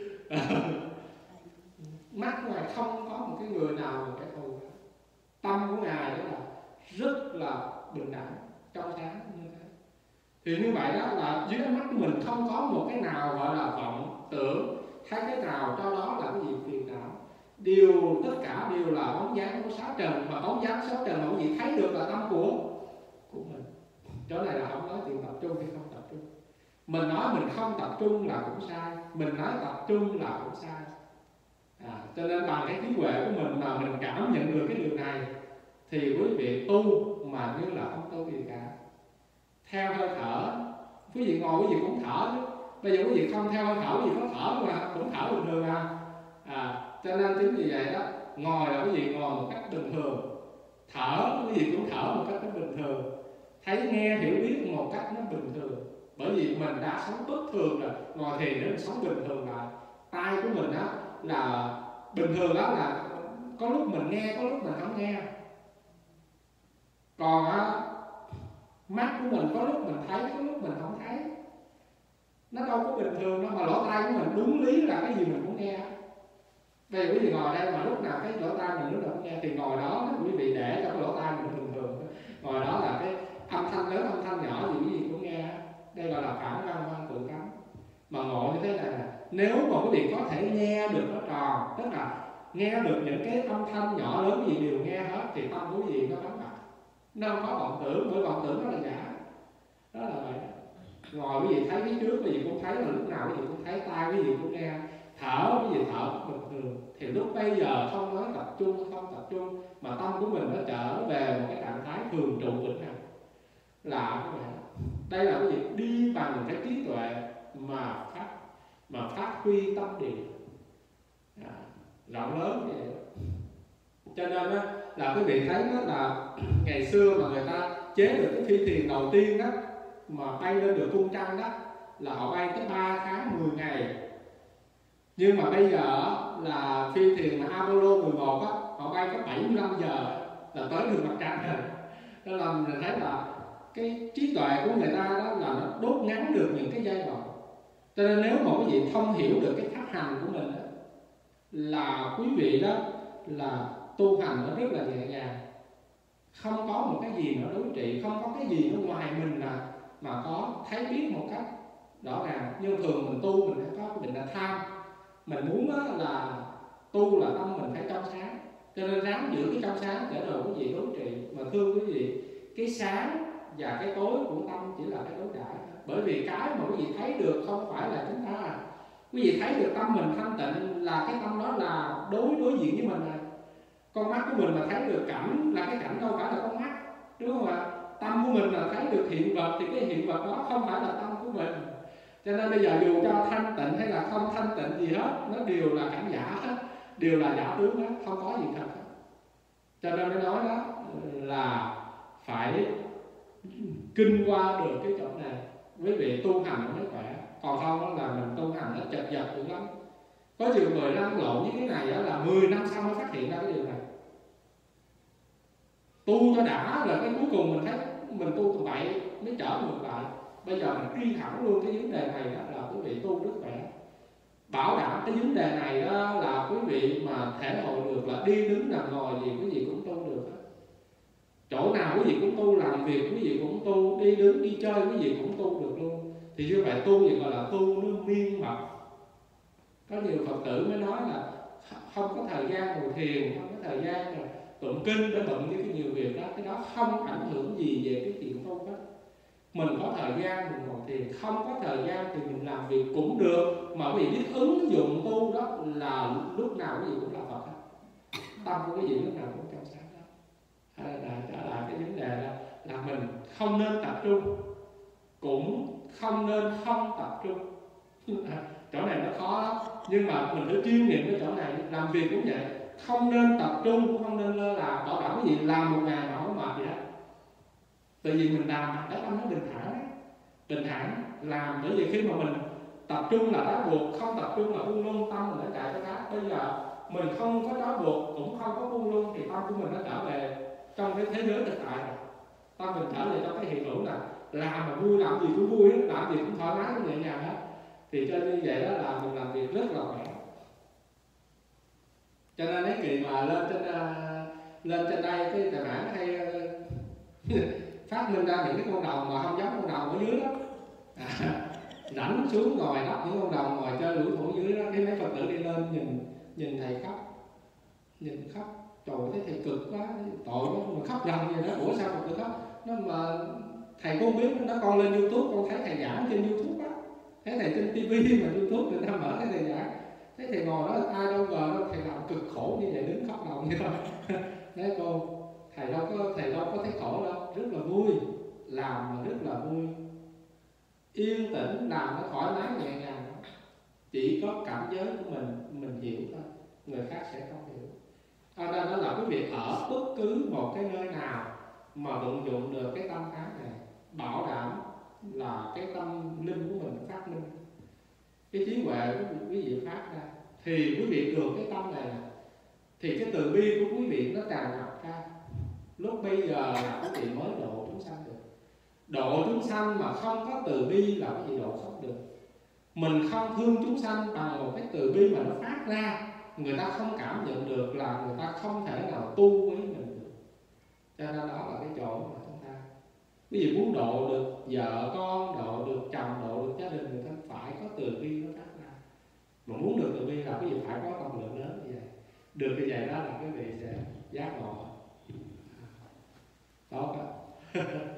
Mắt Ngài không có một cái người nào là kẻ thù. Tâm của Ngài đó là rất là bình đẳng, trong sáng như thế. Thì như vậy đó là dưới mắt của mình không có một cái nào gọi là vọng tưởng, thấy cái nào cho đó là cái gì phiền não. Điều tất cả đều là bóng dáng của sáu trần, mà bóng dáng sáu trần mà quý vị thấy được là tâm của của mình. Chỗ này là không nói chuyện tập trung hay không tập trung. Mình nói mình không tập trung là cũng sai, mình nói tập trung là cũng sai. À, cho nên bằng cái trí huệ của mình mà mình cảm nhận được cái điều này thì quý vị tu mà như là không tu gì cả. Theo hơi thở, quý vị ngồi quý vị cũng thở chứ. Bây giờ quý vị không theo hơi thở, quý vị có thở mà cũng thở bình thường à. À, cho nên chính vì vậy đó, ngồi là quý vị ngồi một cách bình thường, thở quý vị cũng thở một cách nó bình thường, thấy nghe hiểu biết một cách nó bình thường. Bởi vì mình đã sống bất thường rồi, ngồi thiền để mình sống bình thường lại. Tai của mình đó là bình thường đó là có lúc mình nghe, có lúc mình không nghe. Còn á, mắt của mình có lúc mình thấy, có lúc mình không thấy. Nó đâu có bình thường đâu, mà lỗ tai của mình đúng lý là cái gì mình cũng nghe. Bây giờ quý vị ngồi đây mà lúc nào cái lỗ tai mình lúc nào cũng nghe thì ngồi đó quý vị để cho cái lỗ tai mình bình thường. Ngồi đó là cái âm thanh lớn, âm thanh nhỏ gì quý vị cũng nghe. Đây gọi là phản văn văn tự cấm. Mà ngồi như thế này nè, nếu mà quý vị có thể nghe được nó tròn, tức là nghe được những cái âm thanh nhỏ lớn gì đều nghe hết, thì tâm quý vị nó vắng mặt. Nó không có vọng tưởng, bởi vọng tưởng nó là giả. Đó là vậy. Ngồi quý vị thấy phía trước quý vị cũng thấy, là lúc nào quý vị cũng thấy, tai quý vị cũng nghe, thở quý vị thở bình thường. Thì lúc bây giờ không nói tập trung, không tập trung, mà tâm của mình nó trở về một cái trạng thái thường trụ vĩnh hằng. Là cái này. Đây là quý vị đi bằng cái trí tuệ, mà phát mà phát huy tâm địa à, rộng lớn như vậy. Cho nên đó, là quý vị thấy đó là ngày xưa mà người ta chế được cái phi thuyền đầu tiên đó mà bay lên được cung trăng đó là họ bay tới ba tháng mười ngày. Nhưng mà bây giờ là phi thuyền mà Apollo mười một á, họ bay có bảy mươi lăm giờ là tới được mặt trăng rồi. Đó là mình thấy là cái trí tuệ của người ta đó là nó đốt ngắn được những cái giai đoạn. Cho nên nếu mà quý vị thông hiểu được cái pháp hành của mình đó, là quý vị đó là tu hành nó rất là nhẹ nhàng, không có một cái gì nó đối trị, không có cái gì nó ngoài mình là mà có thấy biết một cách rõ ràng. Nhưng thường mình tu mình phải có cái định là tham, mình muốn là tu là tâm mình phải trong sáng, cho nên ráng giữ cái trong sáng để rồi quý vị đối trị. Mà thưa quý vị, cái sáng và cái tối của tâm chỉ là cái đối đãi, bởi vì cái mà quý vị thấy được không phải là chúng ta. Quý vị thấy được tâm mình thanh tịnh là cái tâm đó là đối đối diện với mình này. Con mắt của mình mà thấy được cảnh là cái cảnh đâu phải là con mắt, đúng không ạ? Tâm của mình là thấy được hiện vật thì cái hiện vật đó không phải là tâm của mình. Cho nên bây giờ dù cho thanh tịnh hay là không thanh tịnh gì hết, nó đều là cảnh giả hết, đều là giả tướng hết, không có gì thật hết. Cho nên mới nói đó là phải kinh qua được cái chỗ này, quý vị tu hành mới khỏe. Còn không đó là mình tu hành nó chật vật dữ lắm. Có nhiều người lăn lộn như cái này đó là mười năm sau mới phát hiện ra cái điều này. Tu cho đã rồi cái cuối cùng mình thấy mình tu tầm bậy mới trở ngược lại. Bây giờ mình truy thẳng luôn cái vấn đề này đó là quý vị tu rất khỏe. Bảo đảm cái vấn đề này đó là quý vị mà thể hội được là đi đứng nằm ngồi gì quý vị cũng tu được. Chỗ nào quý vị cũng tu, làm việc quý vị cũng tu, đi đứng đi chơi quý vị cũng tu được luôn. Thì như vậy tu gì gọi là tu nó miên mật. Có nhiều Phật tử mới nói là không có thời gian ngồi thiền, không có thời gian rồi tụng kinh để bận với cái nhiều việc đó. Cái đó không ảnh hưởng gì về cái chuyện tu hết. Mình có thời gian mình ngồi thiền, không có thời gian thì mình làm việc cũng được. Mà quý vị biết ứng dụng tu đó là lúc nào quý vị cũng là Phật hết. Tâm của quý vị lúc nào cũng trong sáng đó. Hay là trở lại cái vấn đề là, là mình không nên tập trung, cũng không nên không tập trung. Chỗ này nó khó lắm, nhưng mà mình phải chuyên nghiệm cái chỗ này. Làm việc cũng vậy, không nên tập trung cũng không nên lơ là. Bảo đảm cái gì làm một ngày mà không có mệt gì hết. Tại vì mình làm cái tâm nó bình thản ấy. Bình thản làm, bởi vì khi mà mình tập trung là trói buộc, không tập trung là buông lung, tâm mình nó chạy cái khác. Bây giờ mình không có trói buộc cũng không có buông lung thì tâm của mình nó trở về trong cái thế giới thực tại rồi. Tâm mình trở về trong cái hiện hữu là làm mà vui, làm gì cũng vui, làm gì cũng thoải mái, cũng nhẹ nhàng hết. Thì cho như vậy đó là mình làm việc rất là khỏe. Cho nên cái kỳ mà lên trên uh, lên trên đây cái tài bản hay uh, phát minh ra những cái con đồng mà không giống con đồng ở dưới đó, à, rảnh xuống ngồi đắp những con đồng ngồi chơi lũi thủ dưới đó. Cái mấy Phật tử đi lên nhìn nhìn thầy khóc, nhìn khóc, trời thấy thầy cực quá, tội quá, mà khóc ròng vậy đó. Ủa sao Phật tử khóc? Nó mà thầy cũng biết nó, con lên YouTube con thấy thầy giảng trên YouTube á, thấy thầy trên tivi mà YouTube người ta mở cái thầy giảng, thấy thầy ngồi đó ai đâu ngờ đâu thầy làm cực khổ như vậy, đứng khóc lòng như thôi. Thế cô thầy đâu có thầy đâu có thấy khổ đâu, rất là vui, làm mà rất là vui, yên tĩnh làm nó thoải mái nhẹ nhàng. Chỉ có cảnh giới của mình mình hiểu thôi, người khác sẽ không hiểu. Ở đây đó là quý vị ở bất cứ một cái nơi nào mà vận dụng được cái tâm thái này, bảo đảm là cái tâm linh của mình phát minh, cái trí huệ của quý vị phát ra, thì quý vị được cái tâm này thì cái từ bi của quý vị nó tràn ngập ra. Lúc bây giờ là quý vị mới độ chúng sanh được. Độ chúng sanh mà không có từ bi là quý vị độ không được. Mình không thương chúng sanh bằng một cái từ bi mà nó phát ra, người ta không cảm nhận được là người ta không thể nào tu với mình được. Cho nên đó là cái chỗ mà chúng ta, quý vị muốn độ được vợ con, độ được chồng, độ được gia đình, người ta phải có từ bi nó phát ra. Mà muốn được từ bi là quý vị phải có tâm lượng lớn như vậy. Được như vậy đó là quý vị sẽ giác ngộ. Tốt đó.